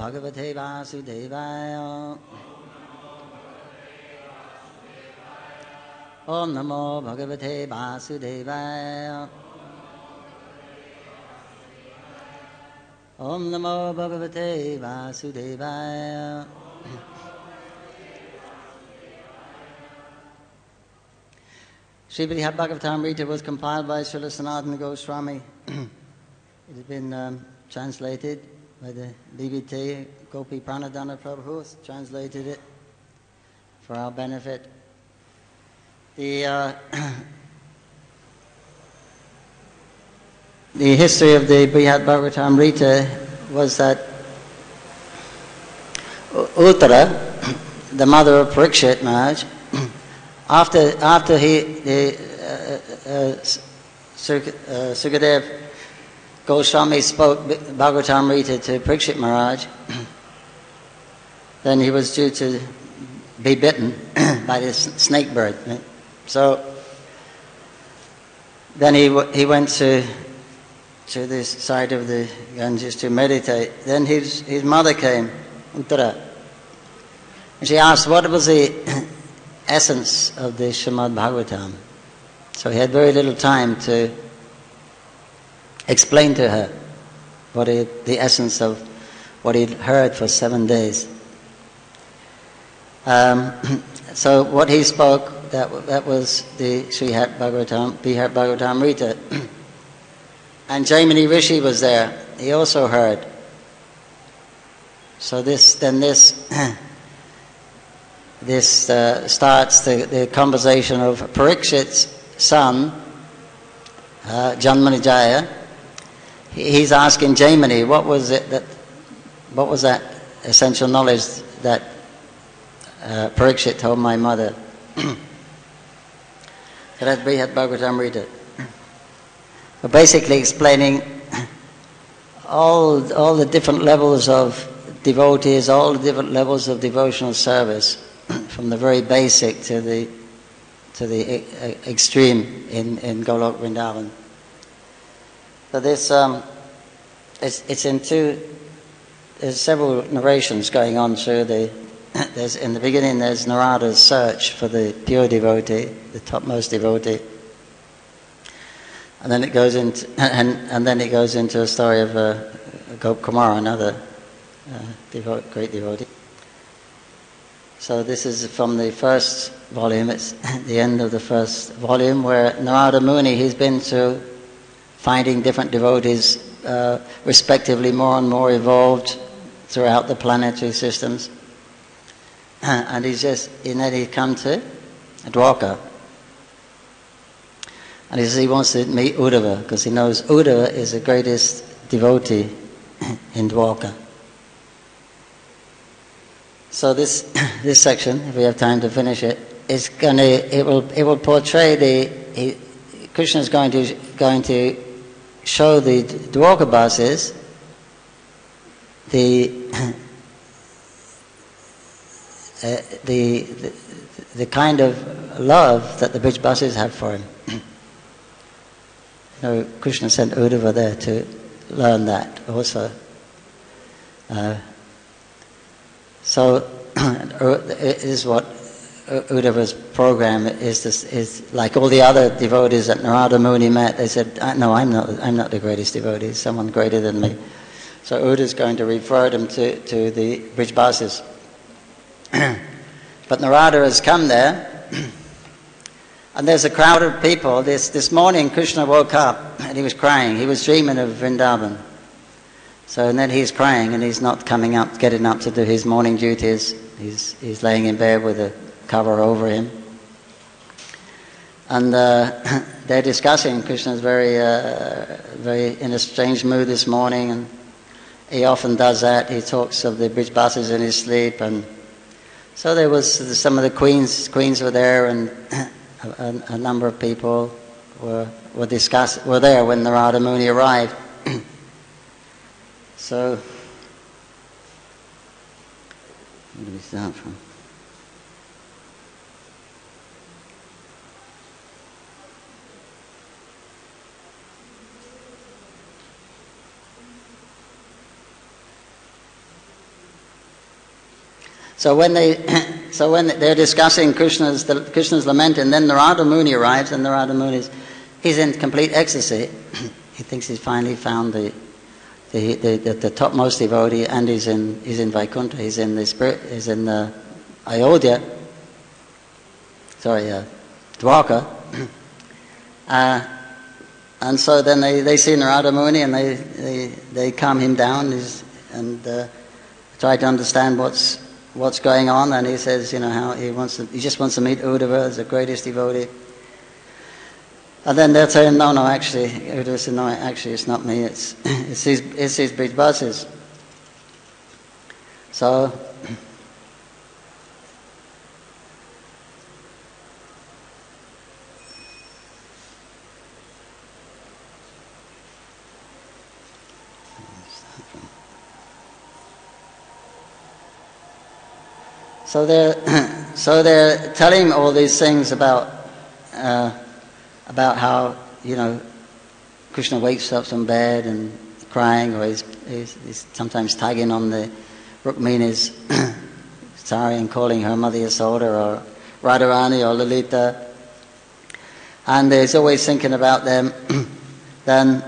Bhagavate Vasudevaya. Om Namo Bhagavate Vasudevaya. Om Namo Bhagavate Vasudevaya. Srimad Bhagavatamrita was compiled by Srila Sanatana Goswami. It has been translated by the BBT, Gopi Pranadhana Prabhu has translated it for our benefit. The history of the Brihad Bhagavatamrita was that Uttara, the mother of Parikshit Maharaj, after Sukadev Goswami spoke Bhagavatamrita to Parikshit Maharaj, then he was due to be bitten by this snake bird. Right? So then he went to this side of the Ganges to meditate. Then his mother came, Uttara, and she asked what was the essence of the Srimad Bhagavatam. So he had very little time to explain to her the essence of what he'd heard for 7 days. So what he spoke, that was the Srimad Bhagavatamrita. And Jaimini Rishi was there. He also heard. So this starts the conversation of Parikshit's son, Janmanijaya. He's asking Jaimini, what was that essential knowledge that Parikshit told my mother? So that's Brihad Bhagavatamrita. But basically explaining all the different levels of devotees, all the different levels of devotional service, from the very basic to the extreme in Golok Vrindavan. So this it's in there's several narrations going on through there's in the beginning there's Narada's search for the pure devotee, the topmost devotee. And then it goes into a story of Gop Kumar, another great devotee. So this is from the first volume. It's the end of the first volume where Narada Muni, he's been through finding different devotees, respectively more and more evolved throughout the planetary systems. And then he come to Dwarka. And he says he wants to meet Uddhava because he knows Uddhava is the greatest devotee in Dwarka. So this section, if we have time to finish it, it will portray Krishna is going to show the Dwarkabasis the kind of love that the Brijbasis have for him. Krishna sent Uddhava there to learn that also. So it is what Uddhava's program is like all the other devotees that Narada Muni met. They said, "No, I'm not the greatest devotee. Someone greater than me." So Uddhava is going to refer them to the Brijbasis. But Narada has come there. And there's a crowd of people. This morning Krishna woke up and he was crying. He was dreaming of Vrindavan. So and then he's crying and he's not getting up to do his morning duties. He's laying in bed with a cover over him. And they're discussing. Krishna's very in a strange mood this morning, and he often does that. He talks of the Brijbasis in his sleep, and so there was some of the queens were there, and a number of people were there when Narada Muni arrived. So, where do we start from? So when they're discussing Krishna's lament, and then Narada Muni arrives, and Narada Muni he's in complete ecstasy. He thinks he's finally found the topmost devotee, and he's in Vaikuntha. He's in the spirit. He's in Ayodhya. Dwarka. And so then they see Narada Muni, and they calm him down and try to understand what's going on. And he says, how he just wants to meet Uddhava as the greatest devotee. And then they're saying, no, actually, Uddhava said, no, actually, it's not me. It's these big buses. So. So they're telling all these things about how Krishna wakes up from bed and crying, or he's sometimes tagging on the Rukmini's sari and calling her Mother Yasoda or Radharani or Lalita, and he's always thinking about them. Then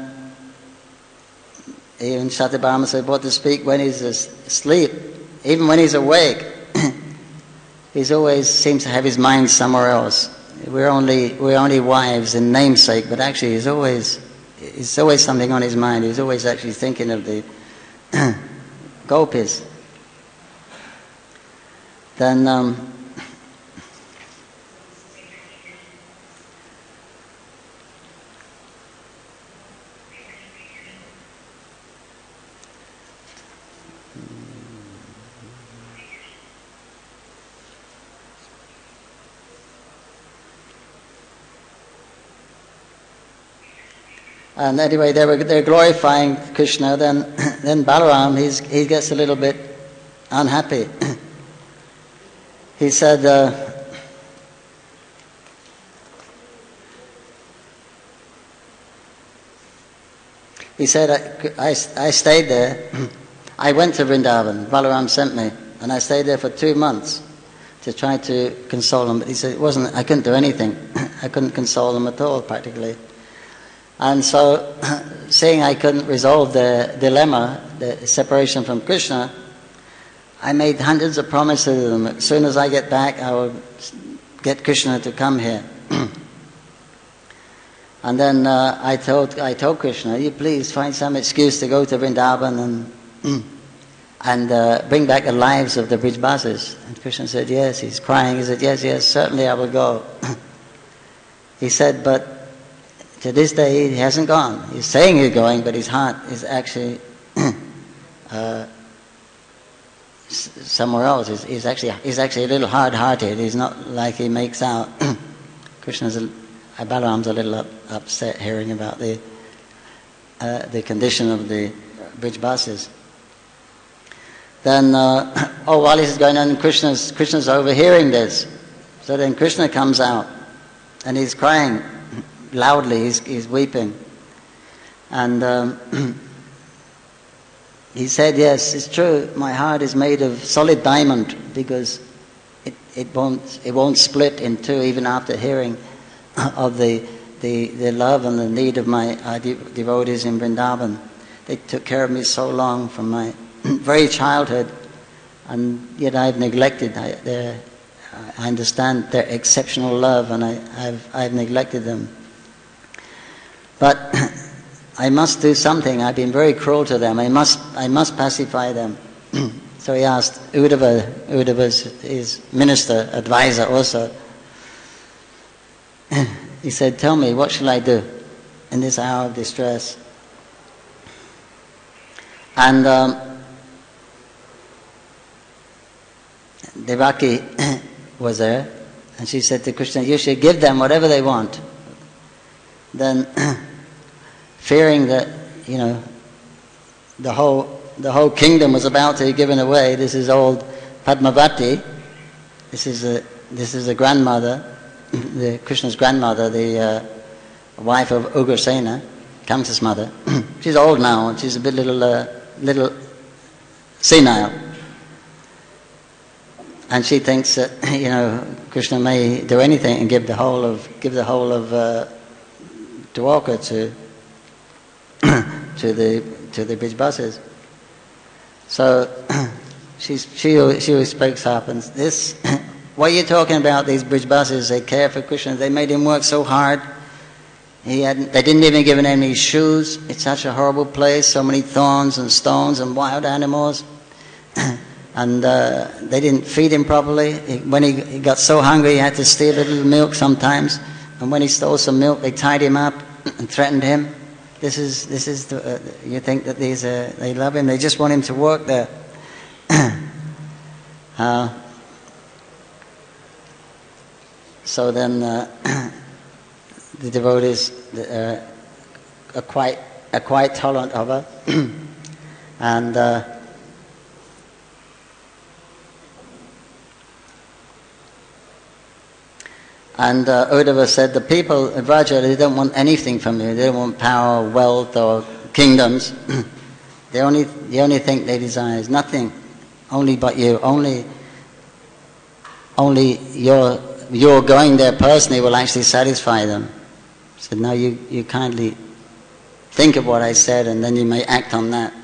even Satyabhama said, what to speak when he's asleep, even when he's awake. He always seems to have his mind somewhere else. We're only wives in namesake, but actually he's always something on his mind. He's always actually thinking of the gopis. Then and anyway, they're glorifying Krishna. Then Balaram, he gets a little bit unhappy. He said, I stayed there. I went to Vrindavan. Balaram sent me, and I stayed there for 2 months to try to console him. But he said I couldn't do anything. I couldn't console him at all, practically. And so, seeing I couldn't resolve the dilemma, the separation from Krishna, I made hundreds of promises to them. As soon as I get back, I will get Krishna to come here. And then I told Krishna, you please find some excuse to go to Vrindavan and bring back the lives of the Brijbasis. And Krishna said, yes. He's crying. He said, yes, certainly I will go. He said, but to this day, he hasn't gone. He's saying he's going, but his heart is actually somewhere else. He's actually a little hard-hearted. He's not like he makes out. Balaram's a little upset hearing about the condition of the Brijbasis. Then, while this is going on, Krishna's overhearing this. So then Krishna comes out, and he's crying loudly. He's weeping, and he said, "Yes, it's true. My heart is made of solid diamond because it won't split in two even after hearing of the love and the need of my devotees in Vrindavan. They took care of me so long from my very childhood, and yet I've neglected. I understand their exceptional love, and I've neglected them. But I must do something. I've been very cruel to them. I must pacify them." So he asked Uddhava. Uddhava's his minister, advisor also. He said, "Tell me, what shall I do in this hour of distress?" And Devaki was there, and she said to Krishna, "You should give them whatever they want." Then, fearing that the whole kingdom was about to be given away, this is old Padmavati. This is the grandmother, the Krishna's grandmother, the wife of Ugrasena, Kamsa's mother. She's old now, and she's a bit little senile. and she thinks that Krishna may do anything and give the whole of Dwarka to the Brijbasis. So she always speaks up and this. What are you talking about? These Brijbasis, they care for Krishna. They made him work so hard. They didn't even give him any shoes. It's such a horrible place. So many thorns and stones and wild animals. And they didn't feed him properly. When he got so hungry, he had to steal a little milk sometimes. And when he stole some milk, they tied him up and threatened him. This is you think that they love him? They just want him to work there. So then the devotees are quite tolerant of her, and Uddhava said, the people of Vraja, they don't want anything from you. They don't want power, wealth, or kingdoms. The only thing they desire is nothing, only but you. Only your going there personally will actually satisfy them. So now you kindly think of what I said, and then you may act on that.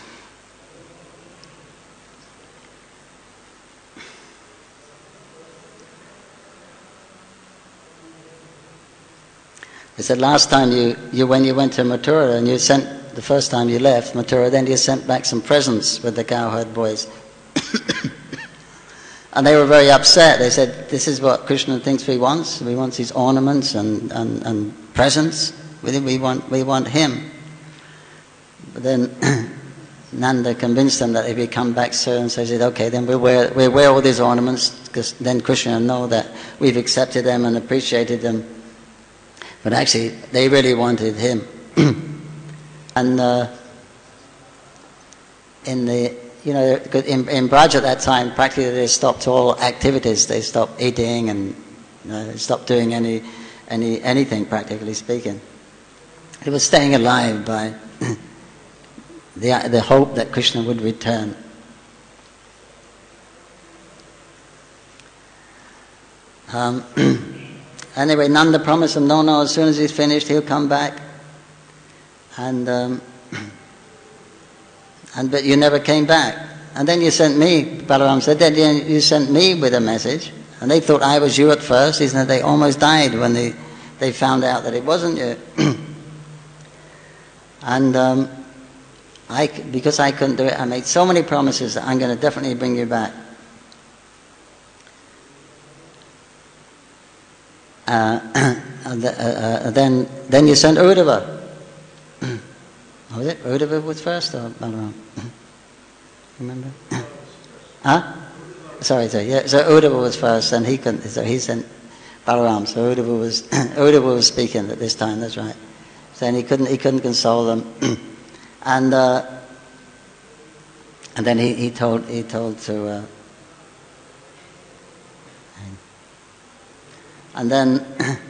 They said last time when you went to Mathura and you sent, the first time you left Mathura, then you sent back some presents with the cowherd boys. And they were very upset. They said, this is what Krishna thinks he wants. He wants his ornaments and presents. We want him. But then Nanda convinced them that if he come back soon, so he said, okay, then we'll wear all these ornaments, because then Krishna will know that we've accepted them and appreciated them. But actually, they really wanted him. And in Braj at that time, practically they stopped all activities. They stopped eating and they stopped doing anything, practically speaking. It was staying alive by the hope that Krishna would return. Anyway, Nanda promised him, no, as soon as he's finished, he'll come back. But you never came back. And then you sent me, Balaram said, then you sent me with a message. And they thought I was you at first. He said they almost died when they found out that it wasn't you. And because I couldn't do it, I made so many promises that I'm going to definitely bring you back. Then you sent Uddhava. Was it Uddhava was first or Balaram? Remember? Huh? Sorry. Yeah. So Uddhava was first, and he couldn't. So he sent Balaram. So Uddhava was speaking at this time. That's right. So then he couldn't console them, and then he told to. And then,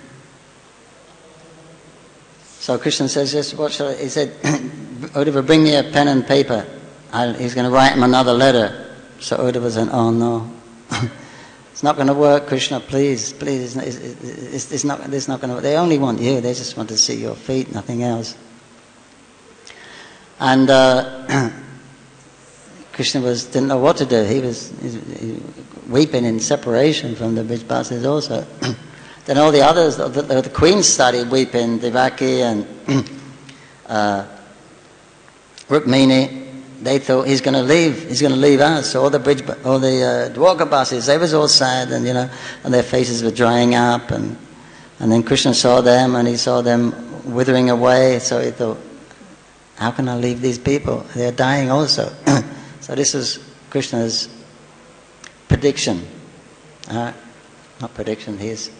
so Krishna says, yes, what shall I? He said, Uddhava, bring me a pen and paper. He's going to write him another letter. So Uddhava said, oh no, it's not going to work, Krishna, please, it's not going to work. They only want you, they just want to see your feet, nothing else. And Krishna didn't know what to do. He was weeping in separation from the Brijbasis also. Then all the others, the queens started weeping, Devaki and Rukmini. They thought he's going to leave us. So all the Dwarkabasis, they was all sad, and and their faces were drying up, and then Krishna saw them, and he saw them withering away. So he thought, how can I leave these people? They're dying also. So this is Krishna's prediction. Not prediction. His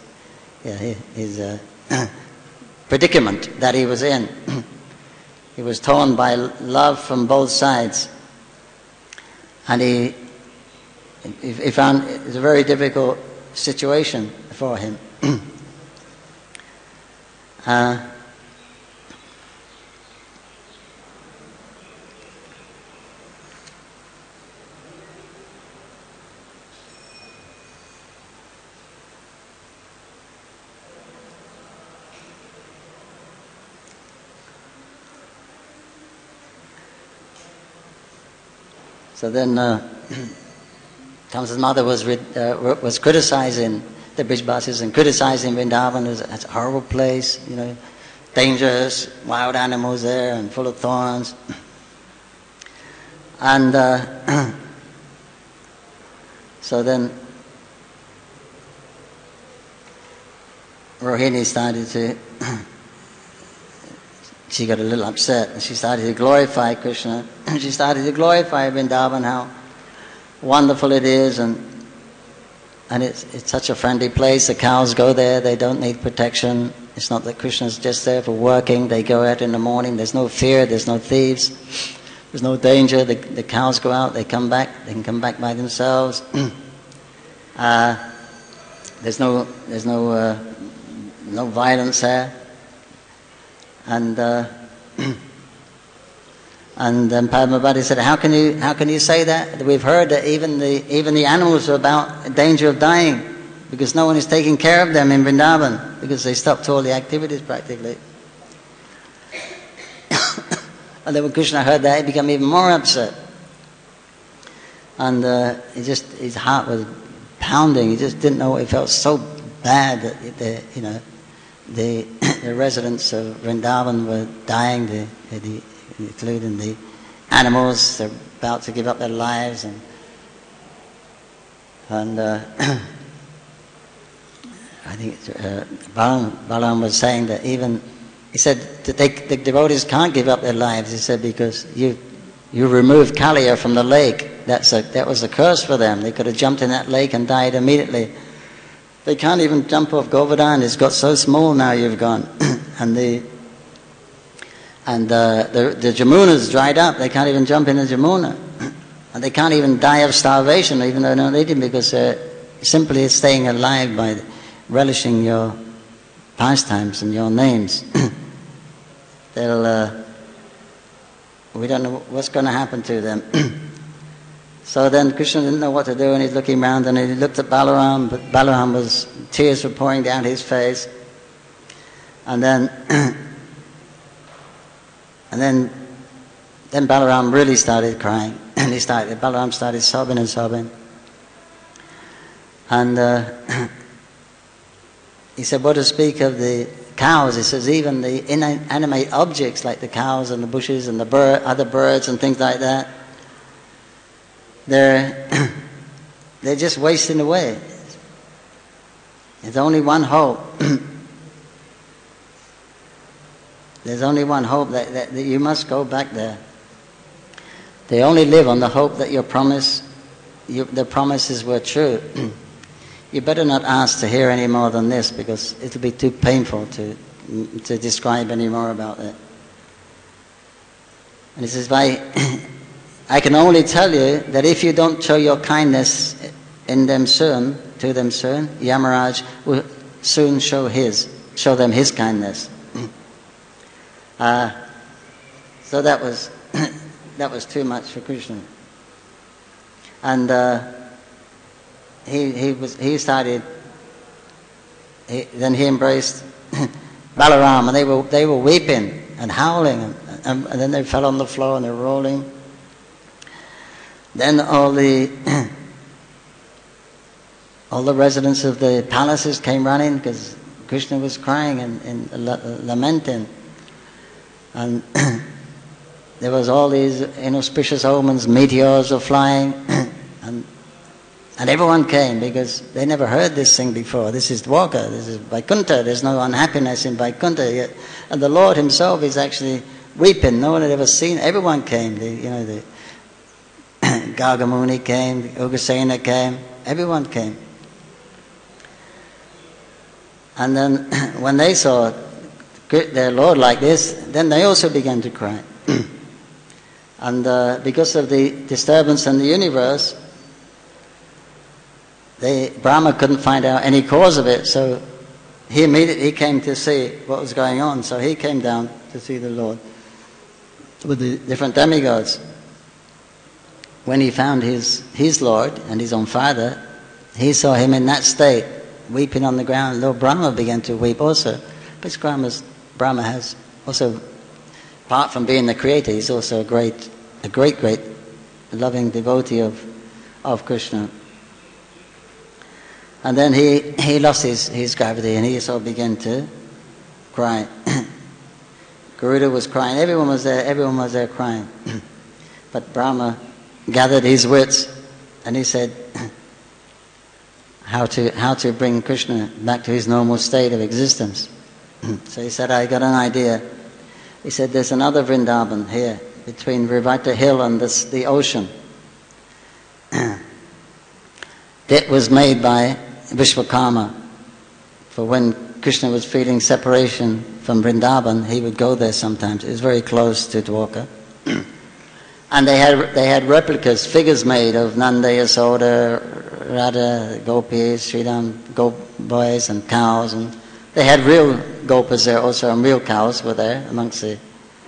predicament that he was in. He was torn by love from both sides, and he found it was a very difficult situation for him. So then Kamsa's mother was criticizing the Brijbasis and criticizing Vrindavan as a horrible place, you know, dangerous, wild animals there and full of thorns. And so then Rohini started to, she got a little upset and she started to glorify Krishna. She started to glorify Vrindavan, how wonderful it is, and it's such a friendly place. The cows go there, they don't need protection. It's not that Krishna's just there for working. They go out in the morning, there's no fear, there's no thieves, there's no danger. The cows go out, they come back, they can come back by themselves. There's no violence there. And then Padmavati said, how can you say that? We've heard that even the animals are about danger of dying, because no one is taking care of them in Vrindavan, because they stopped all the activities practically. And then when Krishna heard that, he became even more upset. And his heart was pounding. He just didn't know. He felt so bad that the residents of Vrindavan were dying, including the animals. They're about to give up their lives, and I think Balaram was saying that he said that the devotees can't give up their lives. He said because you removed Kaliya from the lake. That was a curse for them. They could have jumped in that lake and died immediately. They can't even jump off Govardhan. It's got so small now. You've gone, and the Jamuna's dried up. They can't even jump in the Jamuna, and they can't even die of starvation, even though they're not eating, because they're simply staying alive by relishing your pastimes and your names. We don't know what's going to happen to them. So then Krishna didn't know what to do, and he's looking around, and he looked at Balaram, but Balaram tears were pouring down his face. And then Balaram really started crying, and Balaram started sobbing and sobbing. And he said, what to speak of the cows? He says even the inanimate objects like the cows and the bushes and the other birds and things like that, they're just wasting away. There's only one hope. There's only one hope, that you must go back there. They only live on the hope that the promises were true. You better not ask to hear any more than this, because it'll be too painful to describe any more about it. And he says, I can only tell you that if you don't show your kindness to them soon, Yamaraj will soon show them his kindness. So that was too much for Krishna. And then he embraced Balaram, and they were weeping and howling, and then they fell on the floor and they're rolling. Then all the residents of the palaces came running, because Krishna was crying and lamenting, and there was all these inauspicious omens. Meteors were flying, and everyone came, because they never heard this thing before. This is Dwarka, this is Vaikuntha. There's no unhappiness in Vaikuntha yet, and the Lord Himself is actually weeping. No one had ever seen. Everyone came. The Gargamuni came, Ugrasena came, everyone came. And then when they saw their Lord like this, then they also began to cry. And because of the disturbance in the universe, Brahma couldn't find out any cause of it, so he immediately came to see what was going on. So he came down to see the Lord with the different demigods. When he found his Lord and his own father, he saw him in that state, weeping on the ground. Lord Brahma began to weep also. But Brahma has also, apart from being the creator, he's also a great loving devotee of Krishna. And then he lost his gravity, and he also began to cry. Garuda was crying. Everyone was there crying. But Brahma gathered his wits, and he said how to bring Krishna back to his normal state of existence. So he said, I got an idea. He said, there's another Vrindavan here, between Rivata Hill and the ocean. It was made by Vishwakarma. For when Krishna was feeling separation from Vrindavan, he would go there sometimes. It was very close to Dwarka. And they had replicas, figures made of Nanda, Yasoda, Radha, Gopis, Sridham, boys and cows, and they had real gopas there also, and real cows were there amongst the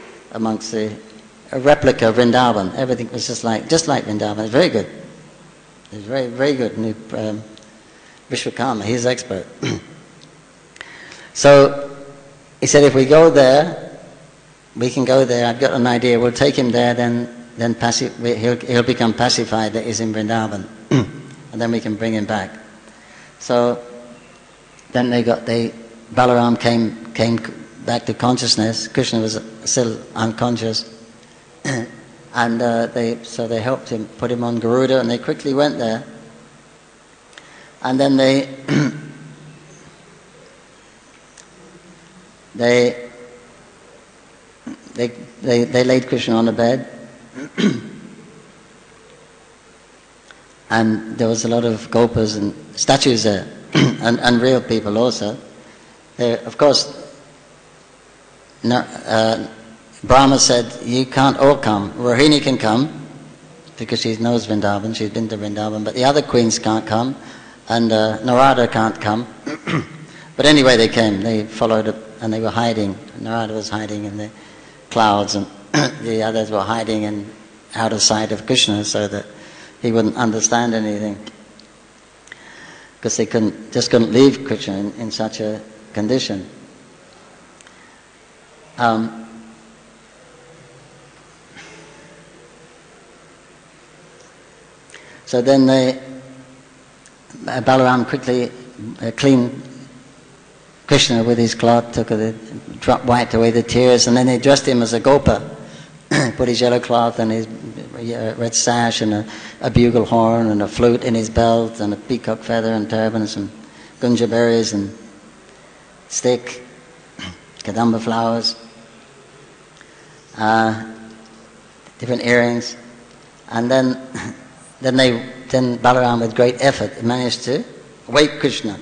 a replica of Vrindavan. Everything was just like Vrindavan. It was very good. It was very, very good. And Vishwakarma, he's expert. So he said, if we go there, we can go there. I've got an idea. We'll take him there, then he'll become pacified that he's in Vrindavan, and then we can bring him back. So then Balaram came back to consciousness. Krishna was still unconscious, and they helped him, put him on Garuda, and they quickly went there. And then they laid Krishna on the bed, and there was a lot of gopas and statues there, and real people also. Of course, Brahma said, you can't all come. Rohini can come, because she knows Vrindavan, she's been to Vrindavan, but the other queens can't come, and Narada can't come. But anyway, they came, they followed it, and they were hiding. Narada was hiding in the clouds, and the others were hiding out of sight of Krishna, so that he wouldn't understand anything. Because they just couldn't leave Krishna in such a condition. So then Balaram quickly cleaned Krishna with his cloth, wiped away the tears, and then they dressed him as a gopa. Put his yellow cloth and his red sash and a bugle horn and a flute in his belt and a peacock feather and turban and some gunja berries and stick, kadamba flowers, different earrings, and then Balaram, with great effort, managed to wake Krishna.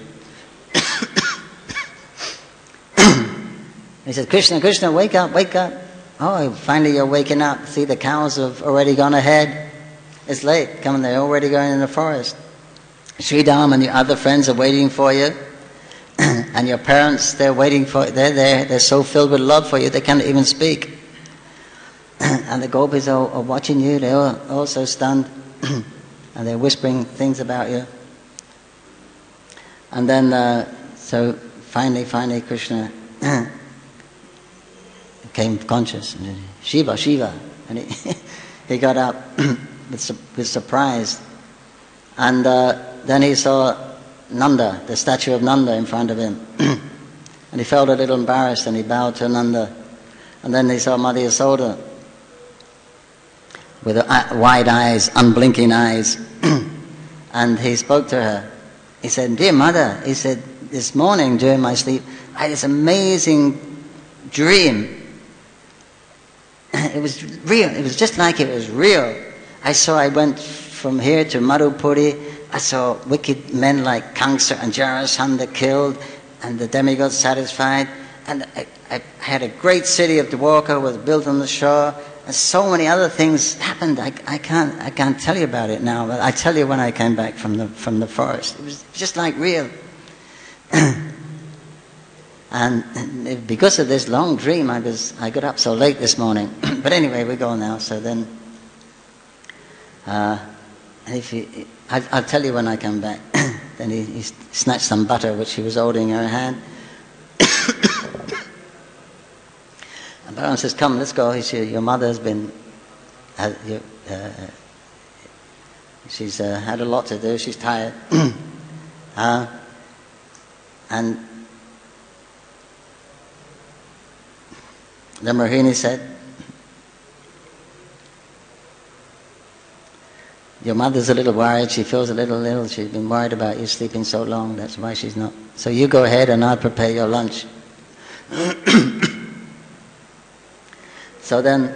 He said, Krishna, Krishna, wake up, wake up. Oh, finally you're waking up. See, the cows have already gone ahead. It's late. Come on, they're already going in the forest. Sridham and your other friends are waiting for you. And your parents, they're waiting for you. They're there. They're so filled with love for you, they can't even speak. And the gopis are watching you. They're all so stunned. And they're whispering things about you. And then, so finally Krishna became conscious. And Shiva, Shiva. And he got up with surprise. And then he saw Nanda, the statue of Nanda in front of him. And he felt a little embarrassed, and he bowed to Nanda. And then he saw Mother Yasoda with wide eyes, unblinking eyes. And he spoke to her. He said, dear mother, he said, this morning during my sleep, I had this amazing dream. It was real. It was just like it was real. I went from here to Madhupuri. I saw wicked men like Kamsa and Jarasandha killed, and the demigods satisfied. And I had a great city of Dwarka was built on the shore. And so many other things happened. I can't tell you about it now, but I tell you when I came back from the forest. It was just like real. And because of this long dream, I got up so late this morning. But anyway, we go now. So then, I'll tell you when I come back. Then he snatched some butter which he was holding in her hand. And Balaram says, come, let's go. He said, your mother has been, She's had a lot to do. She's tired. And then Rohini said, your mother's a little worried. She feels a little ill. She's been worried about you sleeping so long. That's why she's not. So you go ahead and I'll prepare your lunch. So then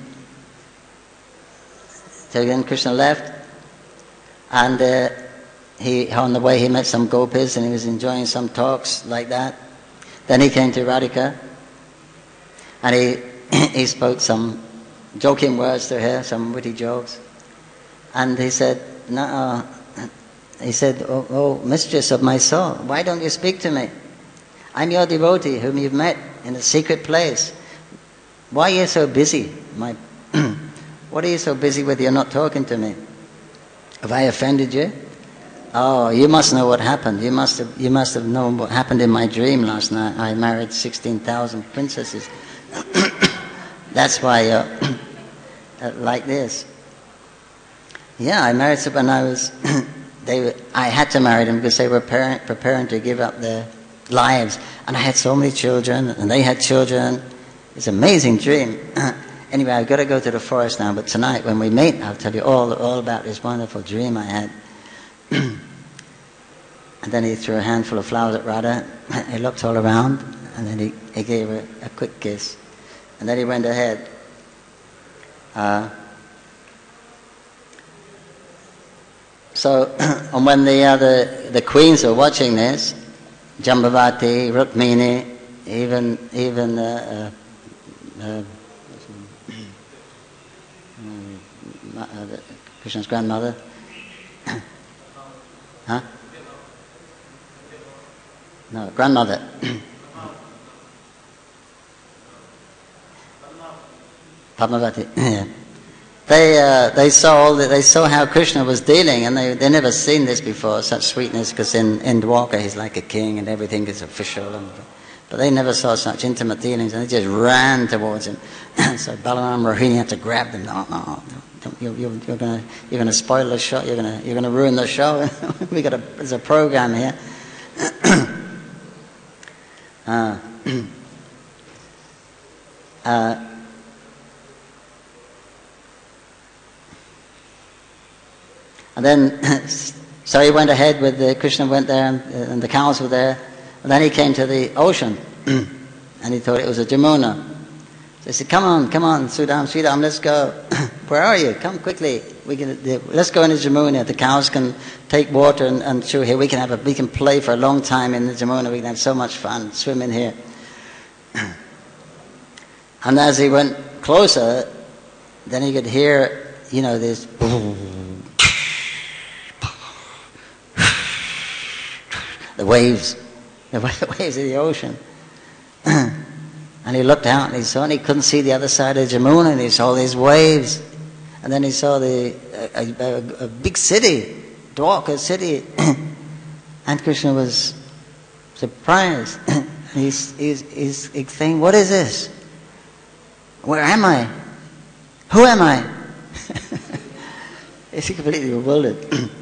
Krishna left, and on the way he met some gopis and he was enjoying some talks like that. Then he came to Radhika and he spoke some joking words to her, some witty jokes. And he said, oh, mistress of my soul, why don't you speak to me? I'm your devotee whom you've met in a secret place. Why are you so busy? What are you so busy with? You're not talking to me. Have I offended you? Oh, you must know what happened. You must have known what happened in my dream last night. I married 16,000 princesses. That's why you're like this. Yeah, I married them when I was. I had to marry them because they were preparing to give up their lives, and I had so many children, and they had children. It's an amazing dream. Anyway, I've got to go to the forest now, but tonight when we meet, I'll tell you all about this wonderful dream I had. And then he threw a handful of flowers at Radha. He looked all around, and then he gave her a quick kiss. And then he went ahead. And when the queens were watching this, Jambavati, Rukmini, even Krishna's grandmother, huh? No, grandmother. Padmavati. Yeah. They saw how Krishna was dealing, and they never seen this before, such sweetness, because in Dwarka he's like a king and everything is official, but they never saw such intimate dealings, and they just ran towards him. So Balaram and Rohini had to grab them. No, you're gonna spoil the show. You're gonna ruin the show. There's a program here. And then, so he went ahead with Krishna went there, and the cows were there. And then he came to the ocean, and he thought it was a Jamuna. So he said, "Come on, Sridham, let's go. Where are you? Come quickly. Let's go into Jamuna. The cows can take water and through here. We can play for a long time in the Jamuna. We can have so much fun swimming here." And as he went closer, then he could hear, this. The waves of the ocean. And he looked out and he saw, and he couldn't see the other side of Jamuna, and he saw these waves. And then he saw a big city, Dwarka city. And Krishna was surprised. He's saying, "What is this? Where am I? Who am I?" He's completely bewildered.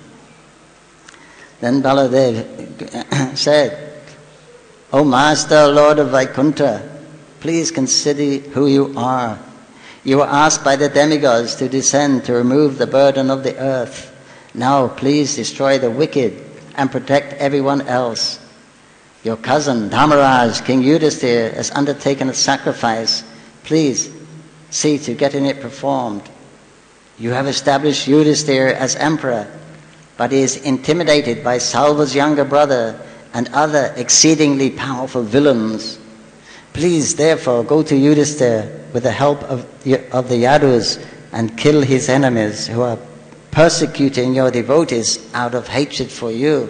Then Baladev said, "O Master, Lord of Vaikuntha, please consider who you are. You were asked by the demigods to descend to remove the burden of the earth. Now please destroy the wicked and protect everyone else. Your cousin Dharmaraj, King Yudhisthira, has undertaken a sacrifice. Please see to getting it performed. You have established Yudhisthira as emperor, but he is intimidated by Salva's younger brother and other exceedingly powerful villains. Please, therefore, go to Yudhisthira with the help of the Yadus and kill his enemies who are persecuting your devotees out of hatred for you."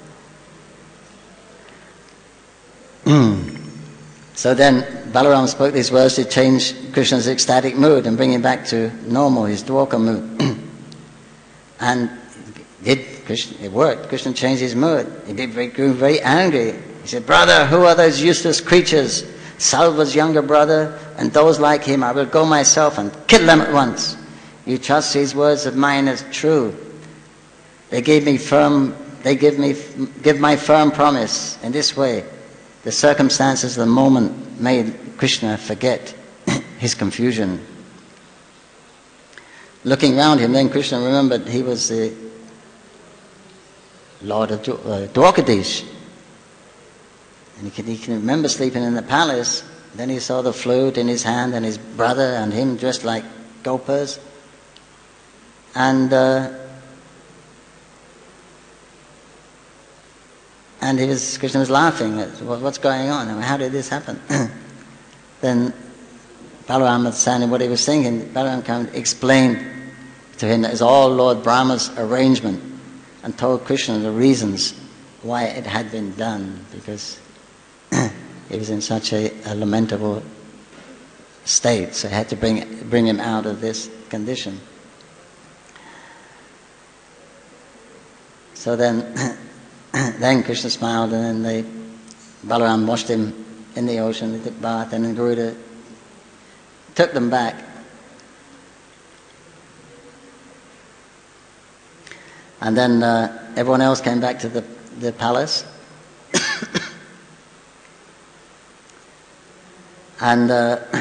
So then Balaram spoke these words to change Krishna's ecstatic mood and bring him back to normal, his Dwarka mood. And it worked. Krishna changed his mood. He grew very angry. He said, "Brother, who are those useless creatures? Salva's younger brother and those like him. I will go myself and kill them at once. You trust these words of mine as true. They give my firm promise. In this way, the circumstances of the moment made Krishna forget his confusion. Looking round him, then Krishna remembered he was the Lord of Dwarkadish. And he can remember sleeping in the palace. Then he saw the flute in his hand and his brother and him dressed like gopas. And Krishna was laughing at what's going on. How did this happen? Then Balaram, understanding what he was thinking, Balaram explained to him that it was all Lord Brahma's arrangement and told Krishna the reasons why it had been done, because he was in such a lamentable state, so he had to bring him out of this condition. So then Krishna smiled, and then Balaram washed him in the ocean, they took bath, and then Garuda took them back. And then everyone else came back to the palace. And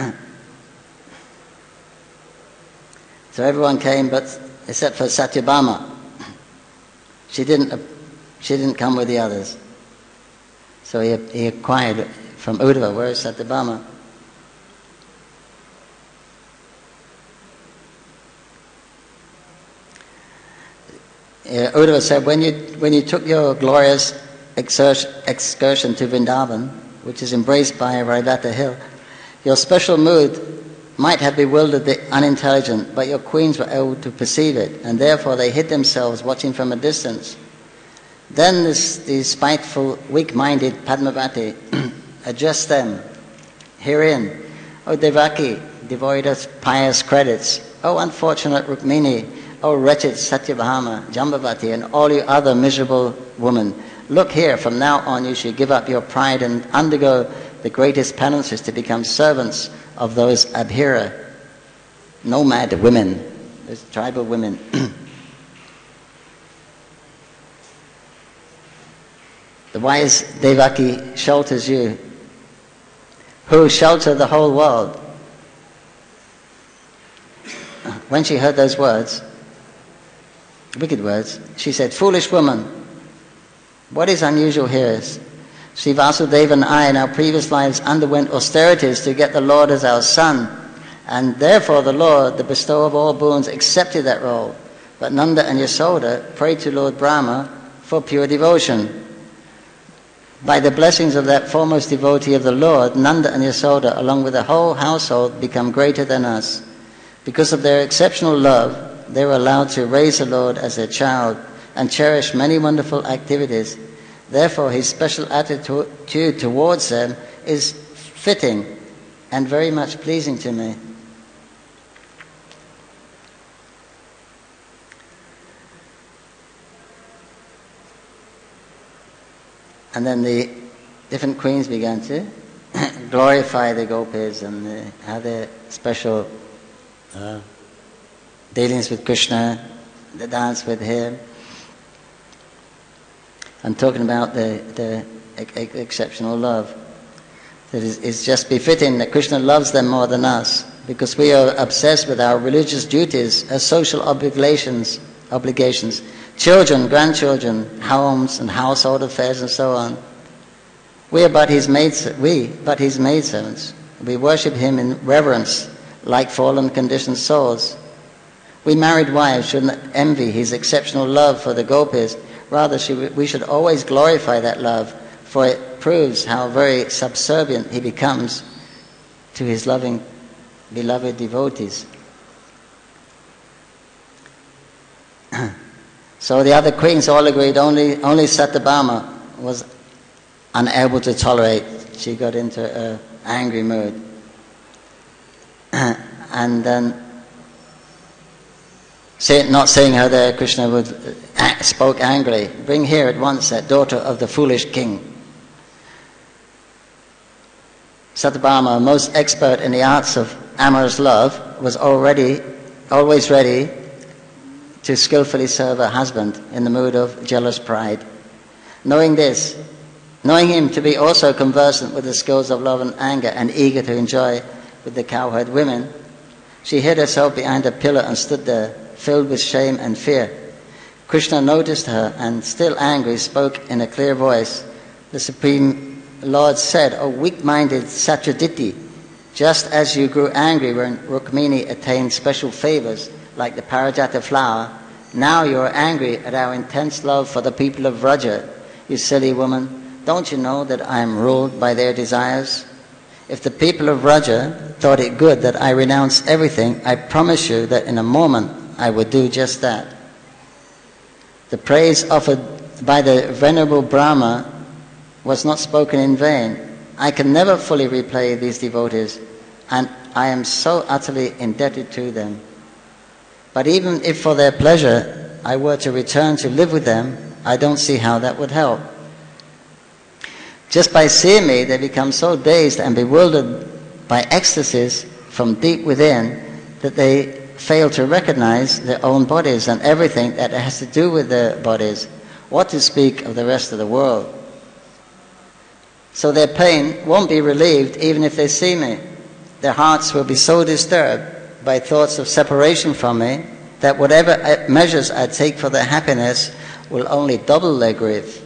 so everyone came, but except for Satyabhama. She didn't come with the others. So he acquired from Uddhava. Where is Satyabhama? Uddhava said, when you took your glorious excursion to Vrindavan, which is embraced by Raivata Hill, your special mood might have bewildered the unintelligent, but your queens were able to perceive it, and therefore they hid themselves, watching from a distance. Then the spiteful, weak-minded Padmavati addressed them herein, O Devaki, devoid of pious credits, O unfortunate Rukmini, O wretched Satyabhama, Jambavati, and all you other miserable women, look here, from now on you should give up your pride and undergo the greatest penances to become servants of those Abhira, nomad women, those tribal women. The wise Devaki shelters you, who shelter the whole world. When she heard those words, wicked words, she said, foolish woman, what is unusual here is, Sri Vasudeva and I in our previous lives underwent austerities to get the Lord as our son, and therefore the Lord, the bestower of all boons, accepted that role. But Nanda and Yasoda prayed to Lord Brahma for pure devotion. By the blessings of that foremost devotee of the Lord, Nanda and Yasoda, along with the whole household, become greater than us. Because of their exceptional love, they were allowed to raise the Lord as their child and cherish many wonderful activities. Therefore, his special attitude towards them is fitting and very much pleasing to me. And then the different queens began to glorify the gopis and have their special dealings with Krishna, the dance with him, and talking about the exceptional love. That is just befitting that Krishna loves them more than us, because we are obsessed with our religious duties as social obligations, children, grandchildren, homes and household affairs and so on. We but his maidservants. We worship him in reverence, like fallen conditioned souls. We married wives shouldn't envy his exceptional love for the gopis. Rather, we should always glorify that love, for it proves how very subservient he becomes to his loving, beloved devotees. So the other queens all agreed, only Satyabhama was unable to tolerate. She got into an angry mood. And then, not seeing her there, Krishna spoke angrily. Bring here at once that daughter of the foolish king. Satyabhama, most expert in the arts of amorous love, was always ready to skillfully serve her husband in the mood of jealous pride. Knowing this, knowing him to be also conversant with the skills of love and anger and eager to enjoy with the cowherd women, she hid herself behind a pillar and stood there, filled with shame and fear. Krishna noticed her and, still angry, spoke in a clear voice. The Supreme Lord said, "O weak-minded Satyajiti, just as you grew angry when Rukmini attained special favors like the Parijata flower, now you are angry at our intense love for the people of Vraja. You silly woman, don't you know that I am ruled by their desires? If the people of Vraja thought it good that I renounce everything, I promise you that in a moment I would do just that." The praise offered by the Venerable Brahma was not spoken in vain. I can never fully repay these devotees, and I am so utterly indebted to them. But even if for their pleasure I were to return to live with them, I don't see how that would help. Just by seeing me, they become so dazed and bewildered by ecstasies from deep within that they fail to recognize their own bodies and everything that has to do with their bodies. What to speak of the rest of the world? So their pain won't be relieved even if they see me. Their hearts will be so disturbed by thoughts of separation from me that whatever measures I take for their happiness will only double their grief.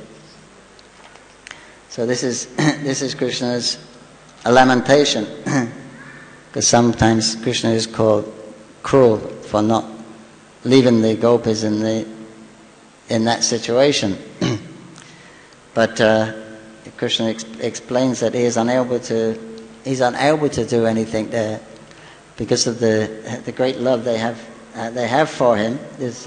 So this is Krishna's lamentation, because sometimes Krishna is called cruel for not leaving the gopis in that situation. But Krishna explains that he is unable to do anything there because of the great love they have for him. This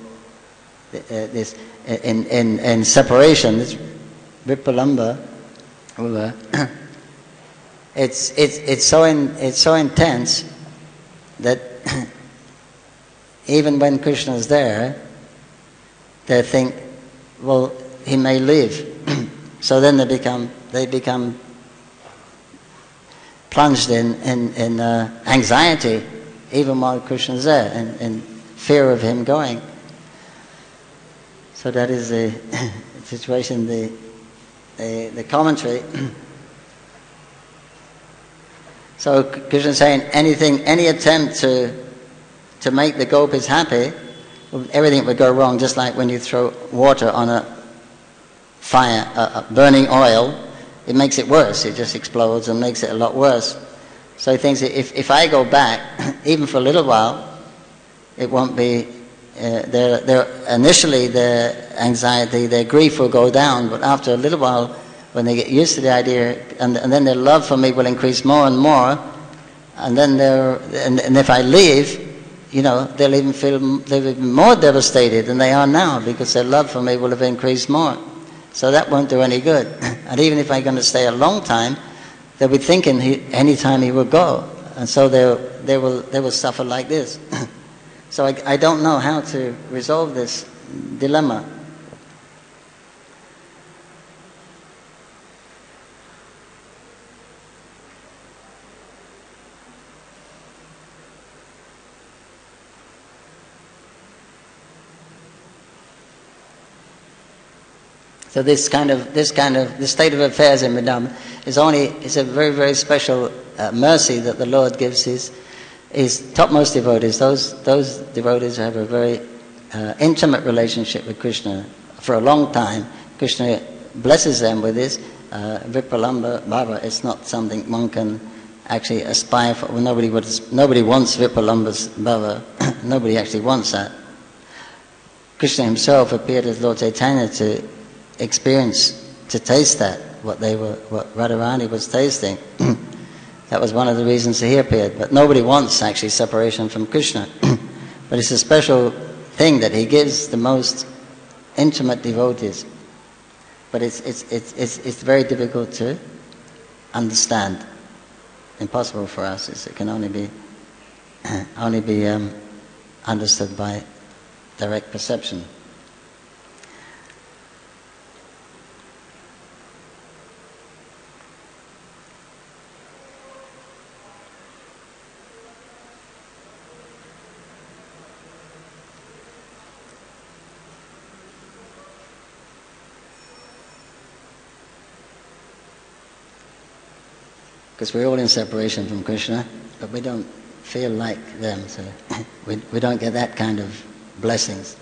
in separation, this Vipalamba, it's so intense that even when Krishna is there, they think, well, he may leave. So then they become plunged in anxiety, even while Krishna is there, and fear of him going. So that is the situation. The commentary. So Krishna is saying any attempt to make the gopis happy, everything would go wrong. Just like when you throw water on a fire, burning oil, it makes it worse. It just explodes and makes it a lot worse. So he thinks if I go back, even for a little while, it won't be. Initially, their anxiety, their grief will go down, but after a little while, when they get used to the idea, and then their love for me will increase more and more, and then and if I leave, they'll even more devastated than they are now, because their love for me will have increased more. So that won't do any good. And even if I'm going to stay a long time, they'll be thinking any time he will go, and so they will suffer like this. So I don't know how to resolve this dilemma. So this state of affairs in Vrindavan is a very, very special mercy that the Lord gives his topmost devotees, those devotees who have a very intimate relationship with Krishna for a long time. Krishna blesses them with this Vipralamba Bhava. It's not something one can actually aspire for. Well, nobody wants Vipralamba's Bhava. Nobody actually wants that. Krishna himself appeared as Lord Chaitanya to taste that, what Radharani was tasting. That was one of the reasons he appeared. But nobody wants actually separation from Krishna. But it's a special thing that he gives the most intimate devotees. But it's very difficult to understand. Impossible for us. It can only be understood by direct perception. because we're all in separation from Krishna, but we don't feel like them, so we don't get that kind of blessings.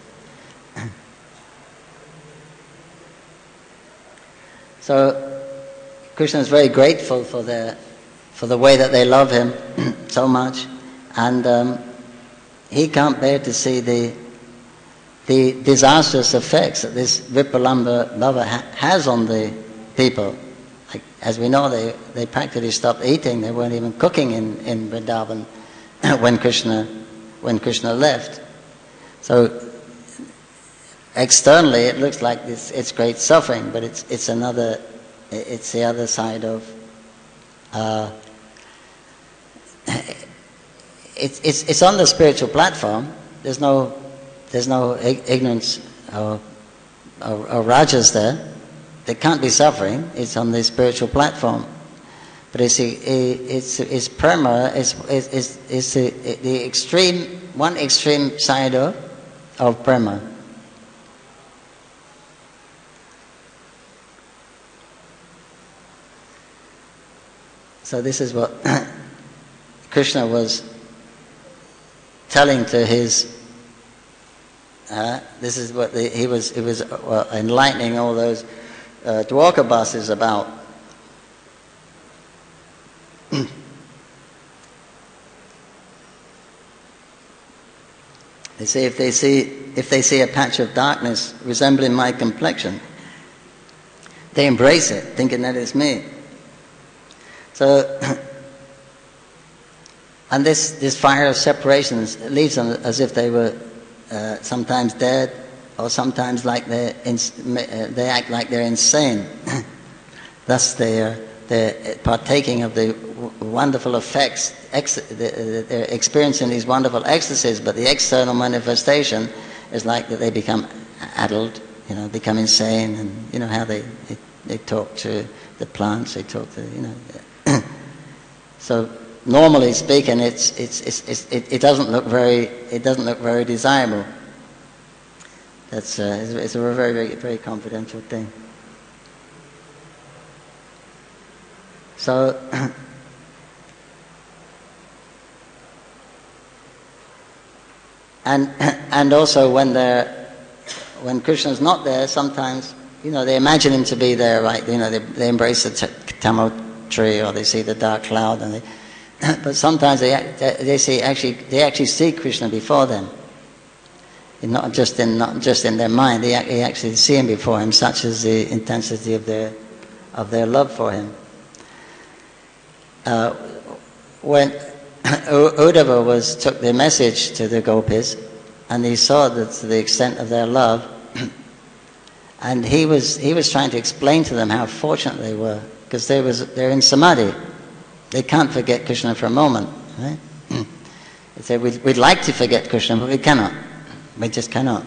So Krishna is very grateful for the way that they love him so much, and he can't bear to see the disastrous effects that this Vipralambha Bhava has on the people. Like, as we know, they practically stopped eating. They weren't even cooking in Vrindavan when Krishna left. So externally, it looks like it's great suffering, but it's the other side of. It's on the spiritual platform. There's no ignorance or rajas there. There can't be suffering. It's on the spiritual platform. But it's prema. It's the extreme, one extreme side of prema. So this is what Krishna was telling to his. This is what he was enlightening all those Dwarkabasis about. They say if they see a patch of darkness resembling my complexion, they embrace it, thinking that it's me. So, and this fire of separations leaves them as if they were sometimes dead, or sometimes like they act like they're insane. Thus, they're partaking of the wonderful effects. They're experiencing these wonderful ecstasies, but the external manifestation is like that they become addled, become insane, and how they talk to the plants, they talk to So normally speaking, it doesn't look very desirable. It's a very, very, very confidential thing. So and also when Krishna's not there, sometimes they imagine him to be there, right? They embrace the tamil tree, or they see the dark cloud, and but sometimes they actually see Krishna before them. Not just in their mind, they actually see him before him. Such is the intensity of their love for him. When Uddhava took the message to the gopis, and he saw the extent of their love, and he was trying to explain to them how fortunate they were, because they're in samadhi. They can't forget Krishna for a moment, right? They say, we'd like to forget Krishna, but we cannot. We just cannot.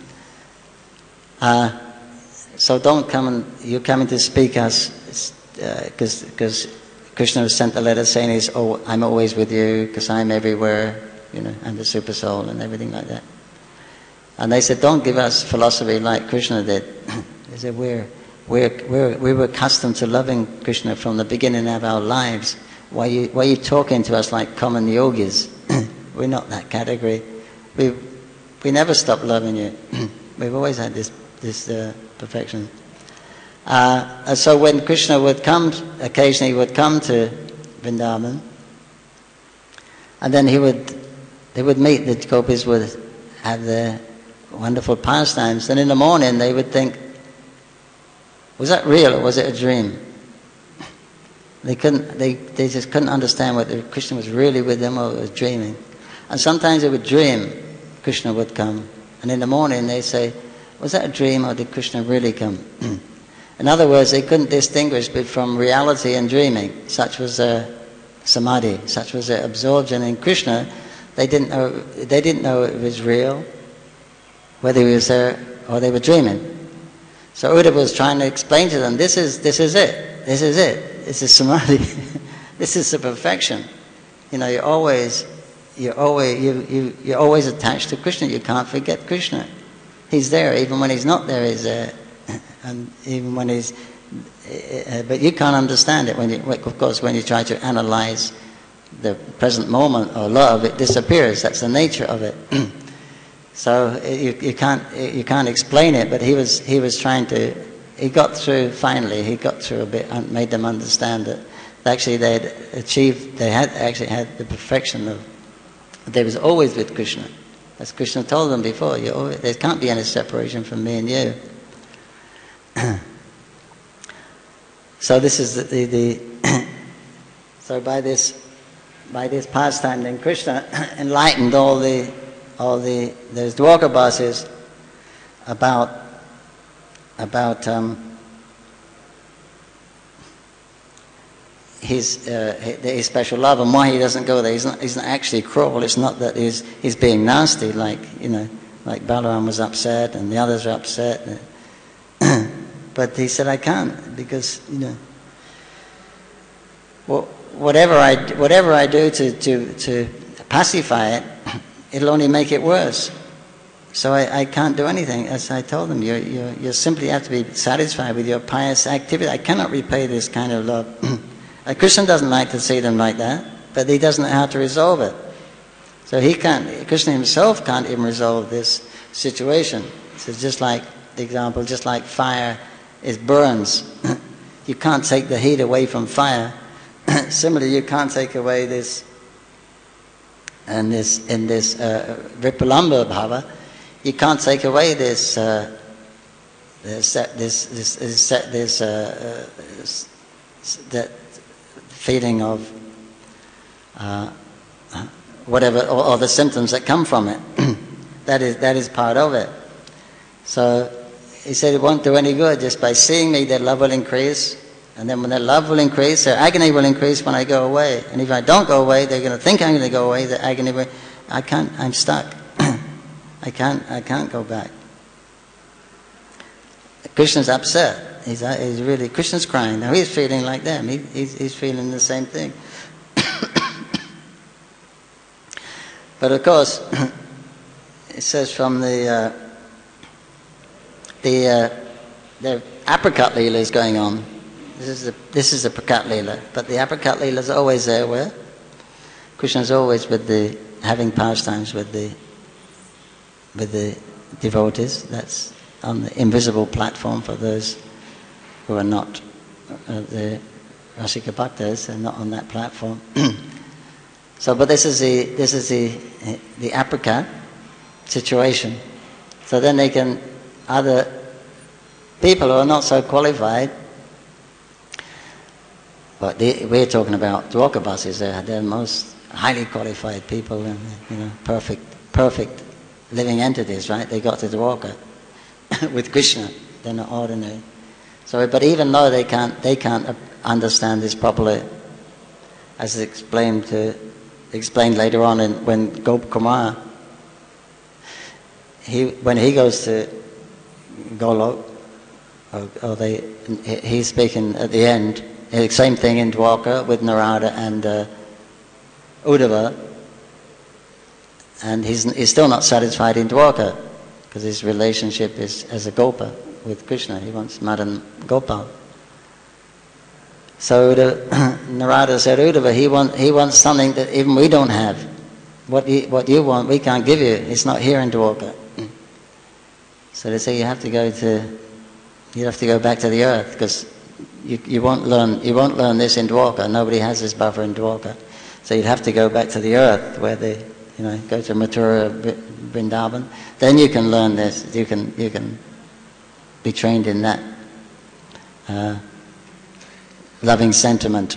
So you're coming to speak us, because Krishna was sent a letter saying, I'm always with you, because I'm everywhere, I'm the super soul and everything like that. And they said, don't give us philosophy like Krishna did. They said, we were accustomed to loving Krishna from the beginning of our lives. Why are you talking to us like common yogis? We're not that category. We never stop loving you. We've always had this perfection. So when Krishna occasionally would come to Vrindavan, and then they would meet, the gopis would have their wonderful pastimes, and in the morning they would think, was that real or was it a dream? They just couldn't understand whether Krishna was really with them or was dreaming. And sometimes they would dream Krishna would come, and in the morning they say, was that a dream or did Krishna really come? In other words, they couldn't distinguish from reality and dreaming. Such was their samadhi, such was their absorption in Krishna. They didn't know it was real, whether he was there or they were dreaming. So Uddhava was trying to explain to them, this is it. This is samadhi. This is the perfection. You're always attached to Krishna. You can't forget Krishna. He's there. Even when he's not there, he's there. And even when he's But you can't understand it of course, when you try to analyze the present moment or love, it disappears. That's the nature of it. So you can't explain it. But he was trying to. He got through finally. He got through a bit and made them understand that actually they had achieved. They had actually had the perfection of. They was always with Krishna, as Krishna told them before. There can't be any separation from me and you. So this is the so by this pastime, then Krishna enlightened all those Dwarkabasis about his special love and why he doesn't go there. He's not actually cruel. It's not that he's being nasty, like Balaram was upset and the others are upset. But he said, I can't, because whatever I do to pacify it, it'll only make it worse. So I can't do anything. As I told them, you simply have to be satisfied with your pious activity. I cannot repay this kind of love. Krishna doesn't like to see them like that, but he doesn't know how to resolve it. So Krishna himself can't even resolve this situation. So just like the example, just like fire, it burns. You can't take the heat away from fire. Similarly, you can't take away this. And in this Vipulamba bhava, you can't take away this that feeling of whatever, or the symptoms that come from it. That is part of it. So he said it won't do any good. Just by seeing me, their love will increase. And then when their love will increase, their agony will increase when I go away. And if I don't go away, they're going to think I'm going to go away. The agony will... I'm stuck. I can't go back. Krishna's upset. He's really... Krishna's crying. Now he's feeling like them. He's feeling the same thing. But of course, it says from the apricot leela is going on. This is the Prakat Leela, but the Apricot Leela is always there, where Krishna's always having pastimes with the devotees. That's on the invisible platform for those who are not the Rasika Bhaktas. They're not on that platform. So, but this is the apricot situation. So then other people who are not so qualified. But we're talking about Dwarkabasis. They're the most highly qualified people, and perfect living entities, right? They got to Dwarka with Krishna. They're not ordinary. So, but even though they can't understand this properly, as explained later on when Gopakumar, when he goes to Golok, he's speaking at the end. Same thing in Dwarka with Narada and Uddhava, and he's still not satisfied in Dwarka because his relationship is as a Gopa with Krishna. He wants Madan Gopal. So Narada said, Uddhava, he wants something that even we don't have. What you want, we can't give you. It's not here in Dwarka. So they say you have to go back to the earth, because you won't learn this in Dwarka. Nobody has this buffer in Dwarka. So you'd have to go back to the earth where they, go to Mathura, Vrindavan. Then you can learn this. You can be trained in that loving sentiment.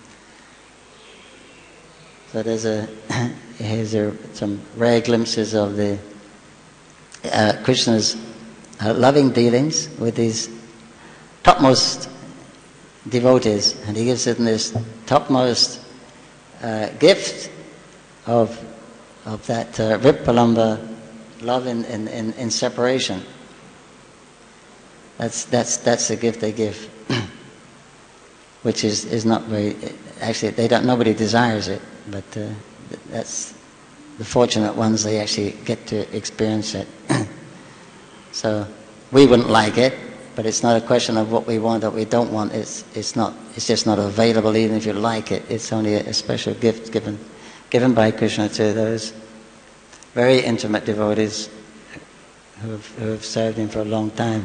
So here's some rare glimpses of the Krishna's loving dealings with these topmost devotees, and he gives them this topmost gift of that Vipulamba love in separation. That's the gift they give, which is not very. Actually, nobody desires it, but that's the fortunate ones. They actually get to experience it. So we wouldn't like it, but it's not a question of what we want or we don't want. It's just not available even if you like it. It's only a special gift given by Krishna to those very intimate devotees who have served him for a long time.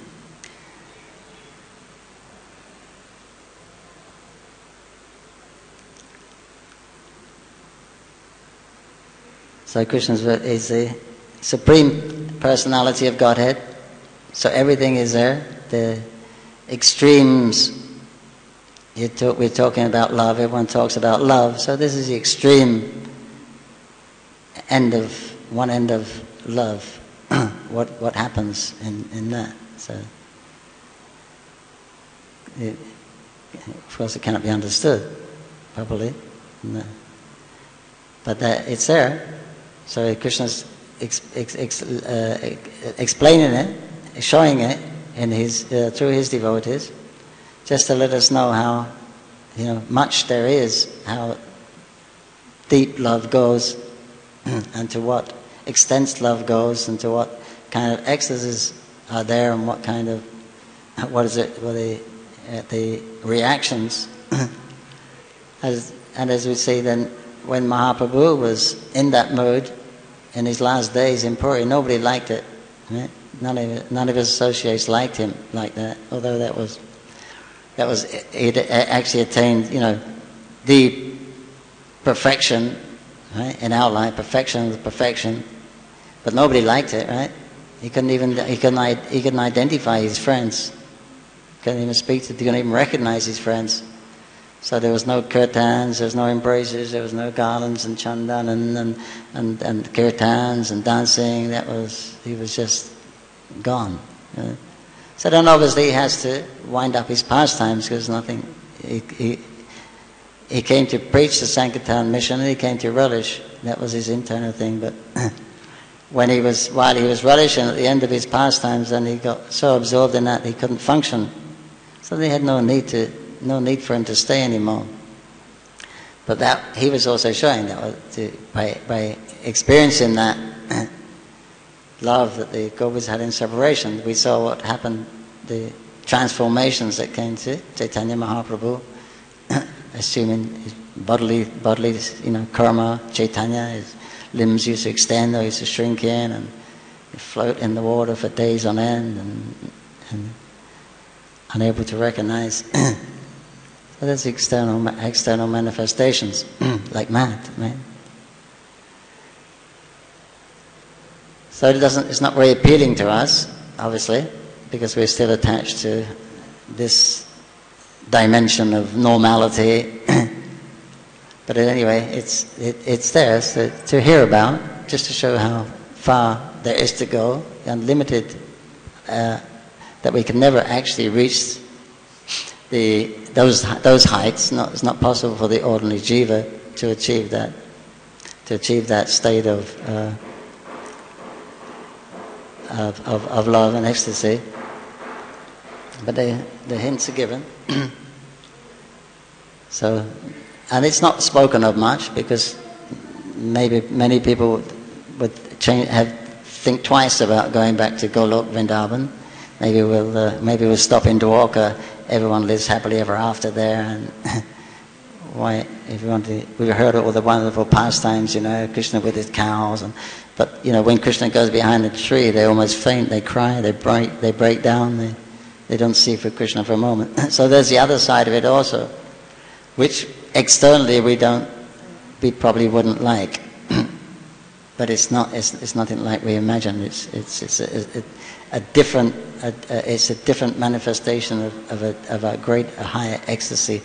So Krishna is the Supreme Personality of Godhead. So everything is there. The extremes, we're talking about love, everyone talks about love. So this is the extreme one end of love. What happens in that? So of course it cannot be understood properly. No. But it's there. So Krishna's explaining it, showing it in through his devotees, just to let us know how much there is, how deep love goes, and to what extent love goes, and to what kind of ecstasies are there, and what is the reactions. As we see then, when Mahaprabhu was in that mood in his last days in Puri, nobody liked it. Right? None of his associates liked him like that. Although he'd actually attained, the perfection, right? In our life, perfection of the perfection, but nobody liked it, right? He couldn't identify his friends. Couldn't even he couldn't even recognize his friends. So there was no kirtans, there was no embraces, there was no garlands and chandan and kirtans and dancing. He was just gone. So then obviously he has to wind up his pastimes because nothing. He came to preach the Sankirtan mission and he came to relish. That was his internal thing. But while he was relishing at the end of his pastimes, then he got so absorbed in that he couldn't function. So they had no need for him to stay anymore. But that he was also showing that by experiencing that love that the Gopis had in separation, we saw what happened, the transformations that came to Chaitanya Mahaprabhu, assuming his bodily karma, Chaitanya, his limbs used to extend or used to shrink in and float in the water for days on end and unable to recognize. So that's external manifestations, like mad, right? So it's not very appealing to us, obviously, because we're still attached to this dimension of normality. But anyway, it's there to hear about, just to show how far there is to go, unlimited, that we can never actually reach those heights. It's not possible for the ordinary jiva to achieve that state of love and ecstasy. But the hints are given. So, and it's not spoken of much because maybe many people would think twice about going back to Golok Vrindavan. Maybe we'll stop in Dwarka. Everyone lives happily ever after there, and we've heard all the wonderful pastimes, Krishna with his cows, but when Krishna goes behind the tree, they almost faint, they cry, they break down, they don't see for Krishna for a moment. So there's the other side of it also, which externally we probably wouldn't like, but it's nothing like we imagine. It's a different manifestation of a higher ecstasy.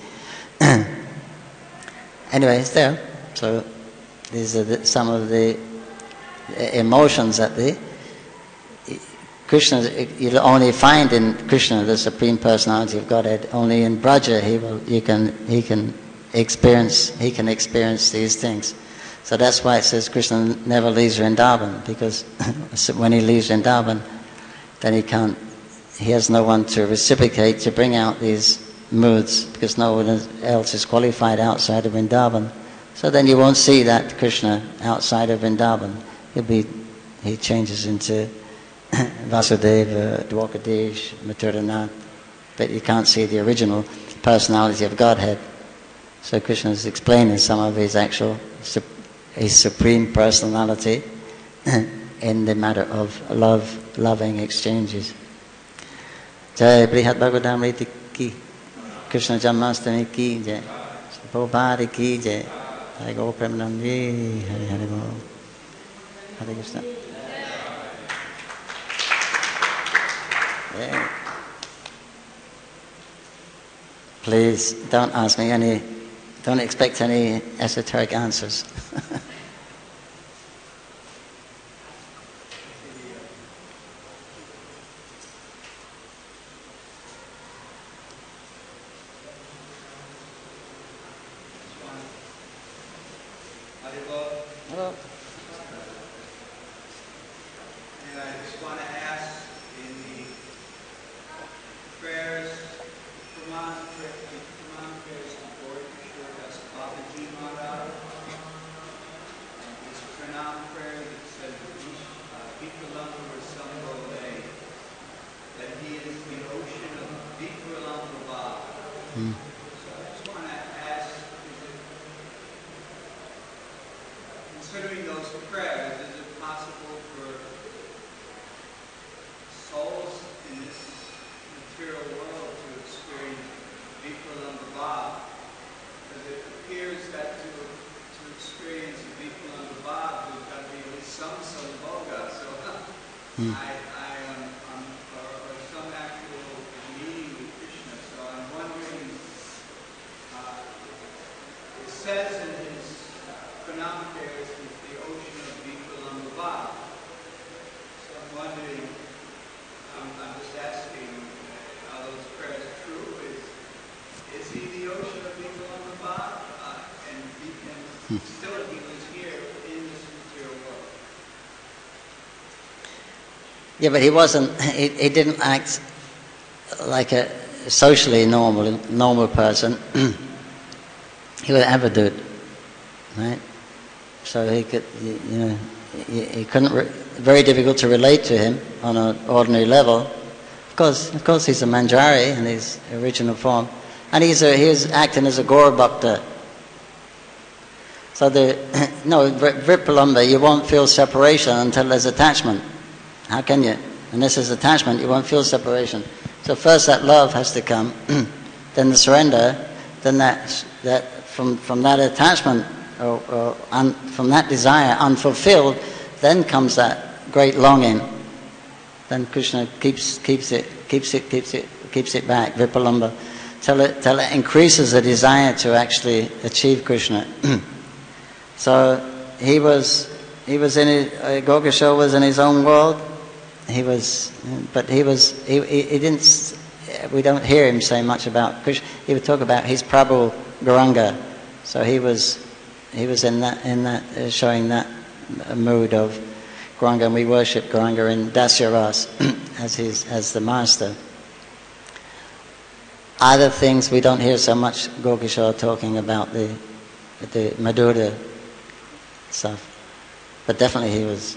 Anyway, it's there. So these are some of the emotions that Krishna, you'll only find in Krishna, the Supreme Personality of Godhead. Only in Braja he can experience these things. So that's why it says Krishna never leaves Vrindavan, because when he leaves Vrindavan, then he has no one to reciprocate, to bring out these moods, because no one else is qualified outside of Vrindavan. So then you won't see that Krishna outside of Vrindavan. He changes into Vasudeva, Dwarkadish, Mathuranath, but you can't see the original personality of Godhead. So Krishna is explaining some of his actual, his supreme personality in the matter of loving exchanges. Jai Brihat Bhagavatam Riti Ki, Krishna Janmastami Ki Jai, Prabhupada Ki Jai, Hare Go Premanandi, Hare Hare Go, Hare Krishna. Yeah. Please don't ask me don't expect any esoteric answers. Hello. And I just want to ask in the prayers, Pranam prayers before Krishna Das Babaji Maharaj, this Pranam prayer that says, Vikralamba Rasambole, that he is the ocean of Vikralamba Bhava. So I just want to ask, considering those prayers, is it possible for souls in this material world to experience Vikralamba Bhava? Because it appears that to experience Vikralamba Bhava, there's got to be at least some samboga. So or some actual meeting with Krishna. So I'm wondering, it says in his Pranam prayers, he's the ocean of Vikralamba Bhava. So I'm wondering, I'm just asking, are those prayers true? Is he the ocean of Vikralamba Bhava? And still he was here in this material world. Yeah, but he wasn't. He didn't act like a socially normal person. He was an avadut, right? So he could, he couldn't. Very difficult to relate to him on an ordinary level. Of course, he's a Manjari in his original form, and he was acting as a Gaura Bhakta. So Vipralamba, you won't feel separation until there's attachment. How can you? Unless there's attachment, you won't feel separation. So first that love has to come, then the surrender, then that from that attachment or from that desire unfulfilled, then comes that great longing. Then Krishna keeps it back, Vipralamba, till it increases the desire to actually achieve Krishna. So he was in Gokasha was in his own world. He didn't. We don't hear him say much about Krishna. He would talk about his Prabhu Gauranga. So he was in that showing that mood of Gauranga, and we worship Gauranga in Dasya Ras as the master. Other things we don't hear so much Gokishore talking about the Madhura stuff, but definitely he was.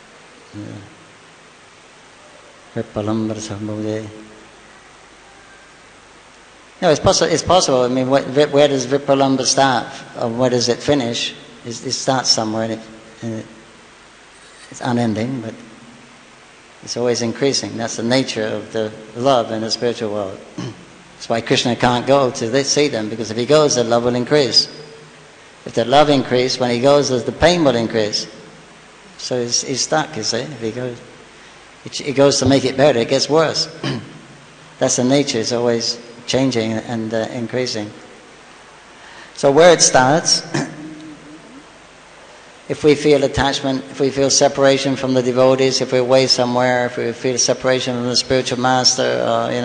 No, it's possible. I mean, where does Vipralamba start, or where does it finish? It starts somewhere, and it's unending, but it's always increasing. That's the nature of the love in the spiritual world. That's why Krishna can't go to see them, because if he goes, the love will increase. If the love increases, when he goes, the pain will increase. So he's stuck, you see. If he goes to make it better, it gets worse. That's the nature. It's always changing and increasing. So where it starts, if we feel attachment, if we feel separation from the devotees, if we're away somewhere, if we feel separation from the spiritual master,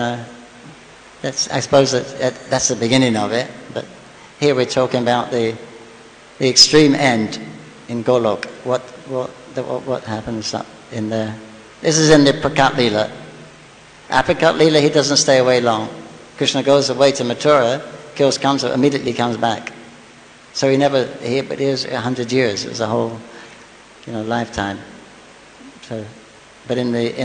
I suppose that's the beginning of it. But here we're talking about the extreme end in Golok. What happens up in there? This is in the Prakat Leela. Prakat Leela, he doesn't stay away long. Krishna goes away to Mathura, immediately comes back. So but it was 100 years. It was a whole, lifetime. So But in the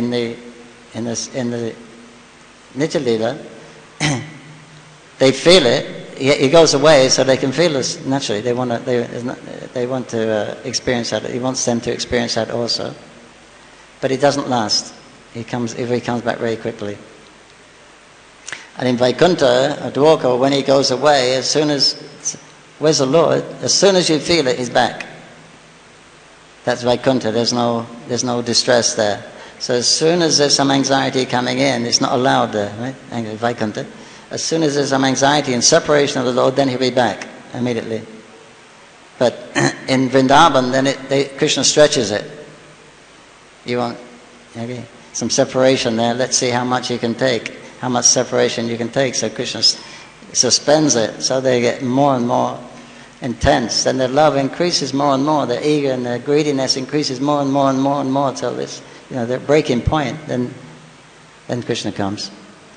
Nitya Lila, they feel it. He goes away so they can feel us naturally. They want to experience that. He wants them to experience that also. But it doesn't last. He comes back very quickly. And in Vaikuntha, or Dwarka, when he goes away, as soon as, where's the Lord? As soon as you feel it, he's back. That's Vaikuntha. There's no distress there. So as soon as there's some anxiety coming in, it's not allowed there, right? Vaikuntha. As soon as there's some anxiety and separation of the Lord, then he'll be back immediately. But in Vrindavan, then Krishna stretches it. You want maybe some separation there. Let's see how much you can take, how much separation you can take. So Krishna suspends it, so they get more and more intense. Then their love increases more and more. Their ego and their greediness increases more and more and more and more till this, their breaking point. Then Krishna comes.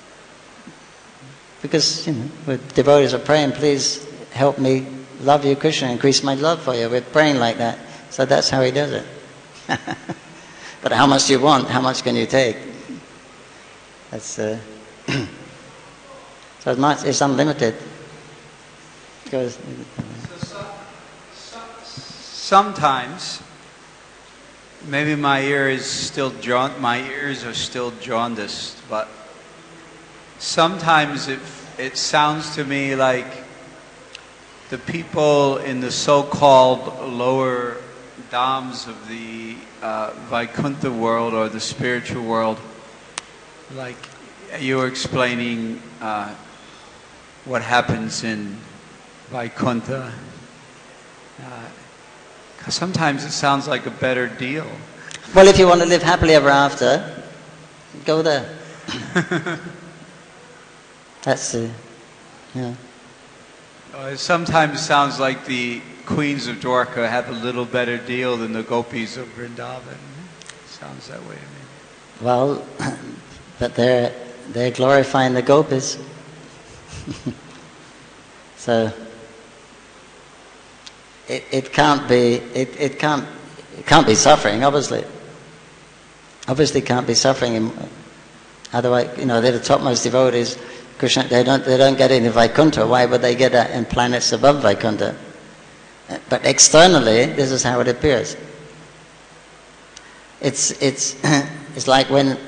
Because, devotees are praying, please help me love you, Krishna, increase my love for you. We're praying like that. So that's how he does it. But how much do you want? How much can you take? That's so it's unlimited. Sometimes, maybe my ears are still jaundiced, but sometimes it sounds to me like the people in the so-called lower dhams of the Vaikuntha world or the spiritual world, like you were explaining what happens in Vaikuntha. Sometimes it sounds like a better deal. Well, if you want to live happily ever after, go there. That's sometimes it sounds like the queens of Dwarka have a little better deal than the gopis of Vrindavan. Sounds that way to me. Well, but they're glorifying the gopis. So it can't be suffering, obviously. Obviously can't be suffering. Otherwise, they're the topmost devotees. Krishna, they don't get into Vaikuntha. Why would they get that in planets above Vaikuntha? But externally, this is how it appears. It's like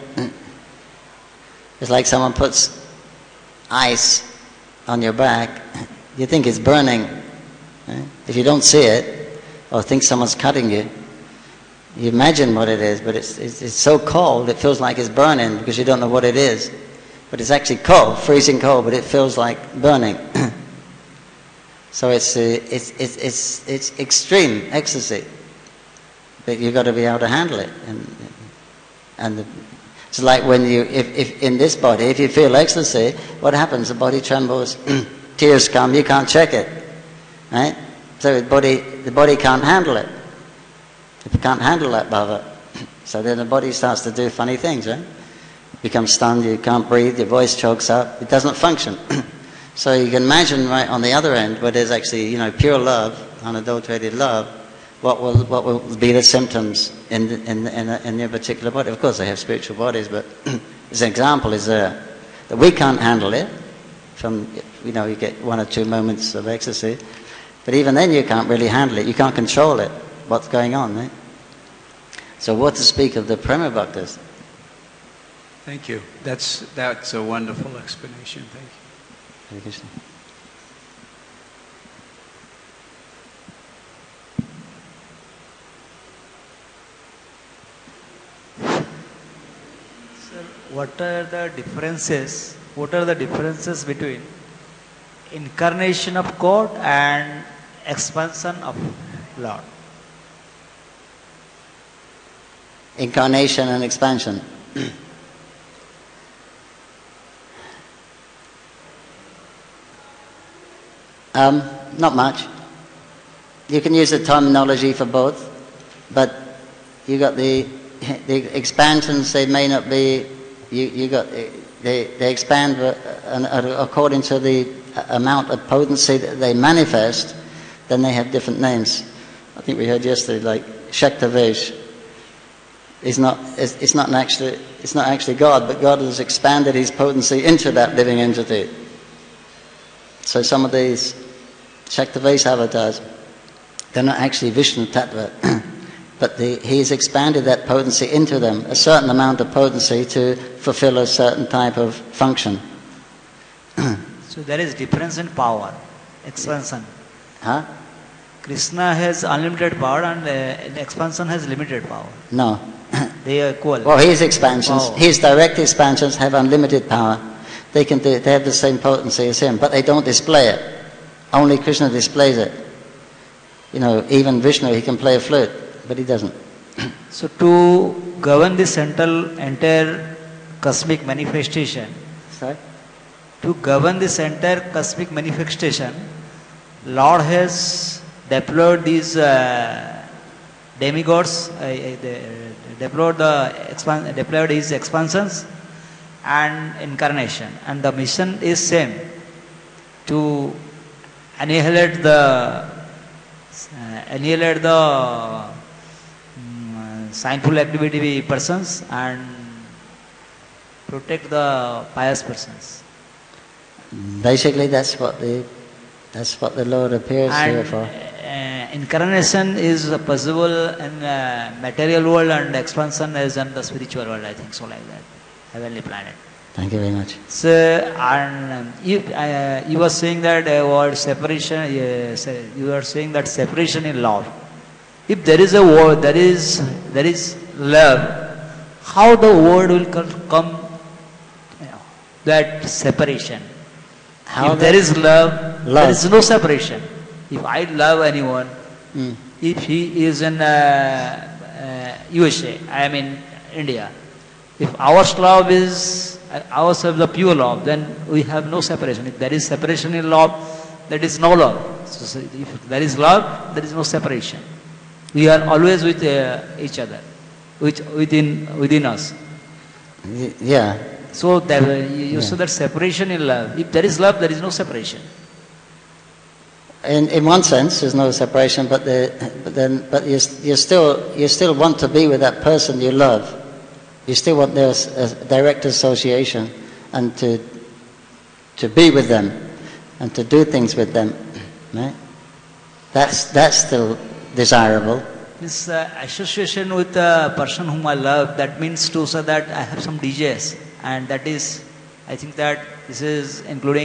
it's like someone puts ice on your back. You think it's burning. Right? If you don't see it, or think someone's cutting you, you imagine what it is, but it's so cold it feels like it's burning because you don't know what it is. But it's actually cold, freezing cold, but it feels like burning. So it's extreme ecstasy, but you've got to be able to handle it. And it's like when if in this body, if you feel ecstasy, what happens? The body trembles, tears come, you can't check it, right? So the body can't handle it. If you can't handle that bhava, so then the body starts to do funny things, right? You become stunned, you can't breathe, your voice chokes up, it doesn't function. So you can imagine right on the other end, where there's actually, pure love, unadulterated love, what will be the symptoms in your particular body. Of course, they have spiritual bodies, but as an example is that we can't handle it. You get 1 or 2 moments of ecstasy, but even then you can't really handle it. You can't control it. What's going on, right? So what to speak of the Prema Bhaktas? Thank you. That's a wonderful explanation. Thank you. Hare Krishna. Sir, what are the differences between incarnation of God and expansion of Lord? Incarnation and expansion. Not much. You can use the terminology for both, but you got the expansions. They may not be. They expand according to the amount of potency that they manifest. Then they have different names. I think we heard yesterday, like Shaktavesh. it's not actually God, but God has expanded his potency into that living entity. So some of these Shaktavesa avatars, they're not actually Vishnu Tattva, but he's expanded that potency into them, a certain amount of potency to fulfill a certain type of function. So there is difference in power, expansion. Huh? Krishna has unlimited power and expansion has limited power. No. They are equal. Well, his expansions, Oh. his direct expansions have unlimited power. They have the same potency as him, but they don't display it. Only Krishna displays it. You know, even Vishnu, he can play a flute, but he doesn't. So to govern the entire cosmic manifestation, Sorry? to govern this entire cosmic manifestation, Lord has deployed these demigods, deployed his expansions and incarnation, and the mission is same, to annihilate the sinful activity persons and protect the pious persons. Basically, that's what the Lord appears here And for. incarnation is possible in material world and expansion is in the spiritual world, I think so, like that, heavenly planet. Thank you very much. So, and you were saying that word separation, you are saying that separation in love. If there is a word, there is love, how the word will come, that separation? How If there is love, there Love. is no separation. If I love anyone, Mm. if he is in USA, I am in India, if our love is ourselves the pure love, then we have no separation. If there is separation in love, that is no love. So if there is love, there is no separation. We are always with each other, within us. Yeah. So you say that separation in love. If there is love, there is no separation. In one sense, there's no separation, but you still want to be with that person you love. You still want their direct association and to be with them and to do things with them, right? That's still desirable. This association with the person whom I love, that means to say that I have some DJs, and that is, I think that this is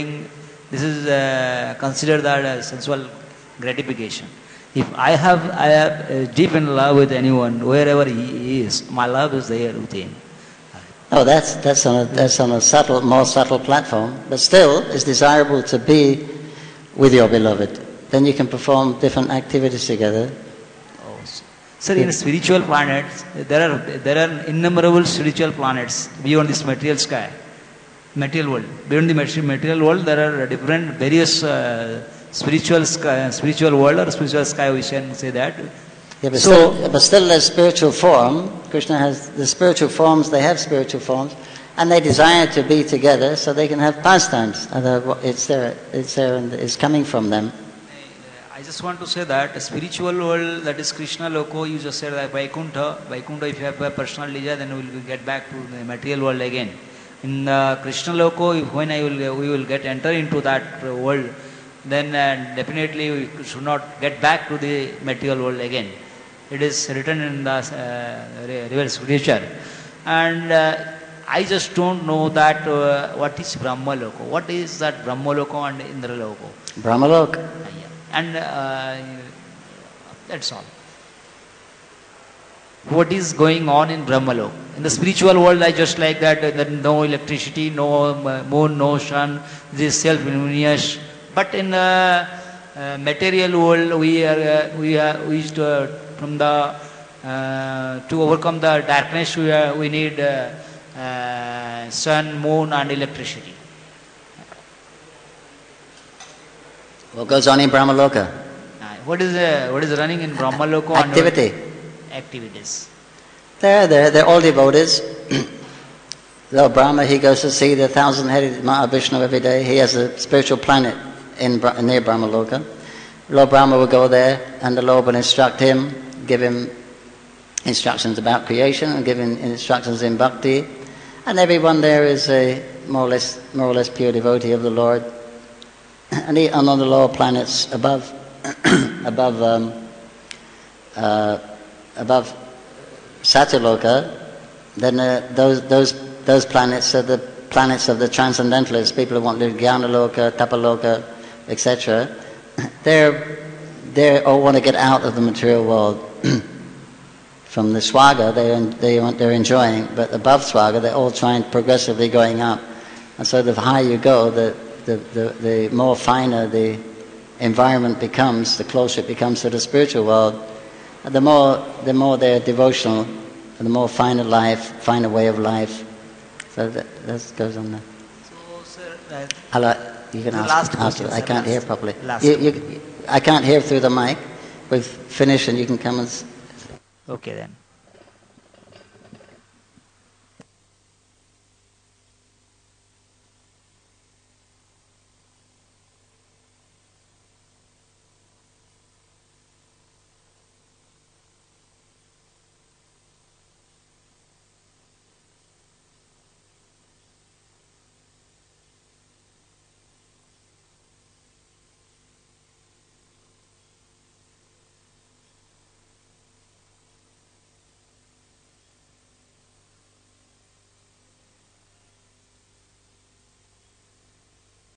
considered that sensual gratification. If I have deep in love with anyone, wherever he is, my love is there with him. Oh, that's on a more subtle platform, but still, it's desirable to be with your beloved. Then you can perform different activities together. Sir, in spiritual planets, there are innumerable spiritual planets beyond this material sky, material world. Beyond the material world, there are different various spiritual world or spiritual sky. We can say that. Yeah, but still, there's spiritual form. Krishna has the spiritual forms. They have spiritual forms, and they desire to be together so they can have pastimes. It's there, and it's coming from them. I just want to say that spiritual world, that is Krishna Loko, you just said that Vaikuntha, if you have a personal desire, then we will get back to the material world again. In Krishna Loko, when we will enter into that world, then definitely we should not get back to the material world again. It is written in the real scripture. And I just don't know that what is Brahma Loko. What is that Brahma Loko and Indra Loko? Brahmalok. And that's all. What is going on in Brahmalok? In the spiritual world, I just like that, there is no electricity, no moon, no sun, this self-luminous. But in the material world, we to overcome the darkness, we need sun, moon, and electricity. What goes on in Brahmaloka? What is running in Brahmaloko? Activities. They're all devotees. Lord Brahma, he goes to see the 1,000-headed Mahavishnu every day. He has a spiritual planet near Brahmaloka. Lord Brahma will go there, and the Lord will instruct him, give him instructions about creation and giving instructions in bhakti. And everyone there is a more or less pure devotee of the Lord. And on the lower planets above, above Satyaloka, then those planets are the planets of the transcendentalists, people who want to live Jnanaloka, Tapaloka, etc. They all want to get out of the material world. From the Swaga, they're enjoying, but above Swaga, they're all trying progressively going up. And so the higher you go, the more finer the environment becomes, the closer it becomes to the spiritual world. And the more they're devotional, and the more finer way of life. So that goes on there. So, sir, you can the ask. last question, I sir, can't hear properly. last I can't hear through the mic. We've finished, and you can come and. Okay then.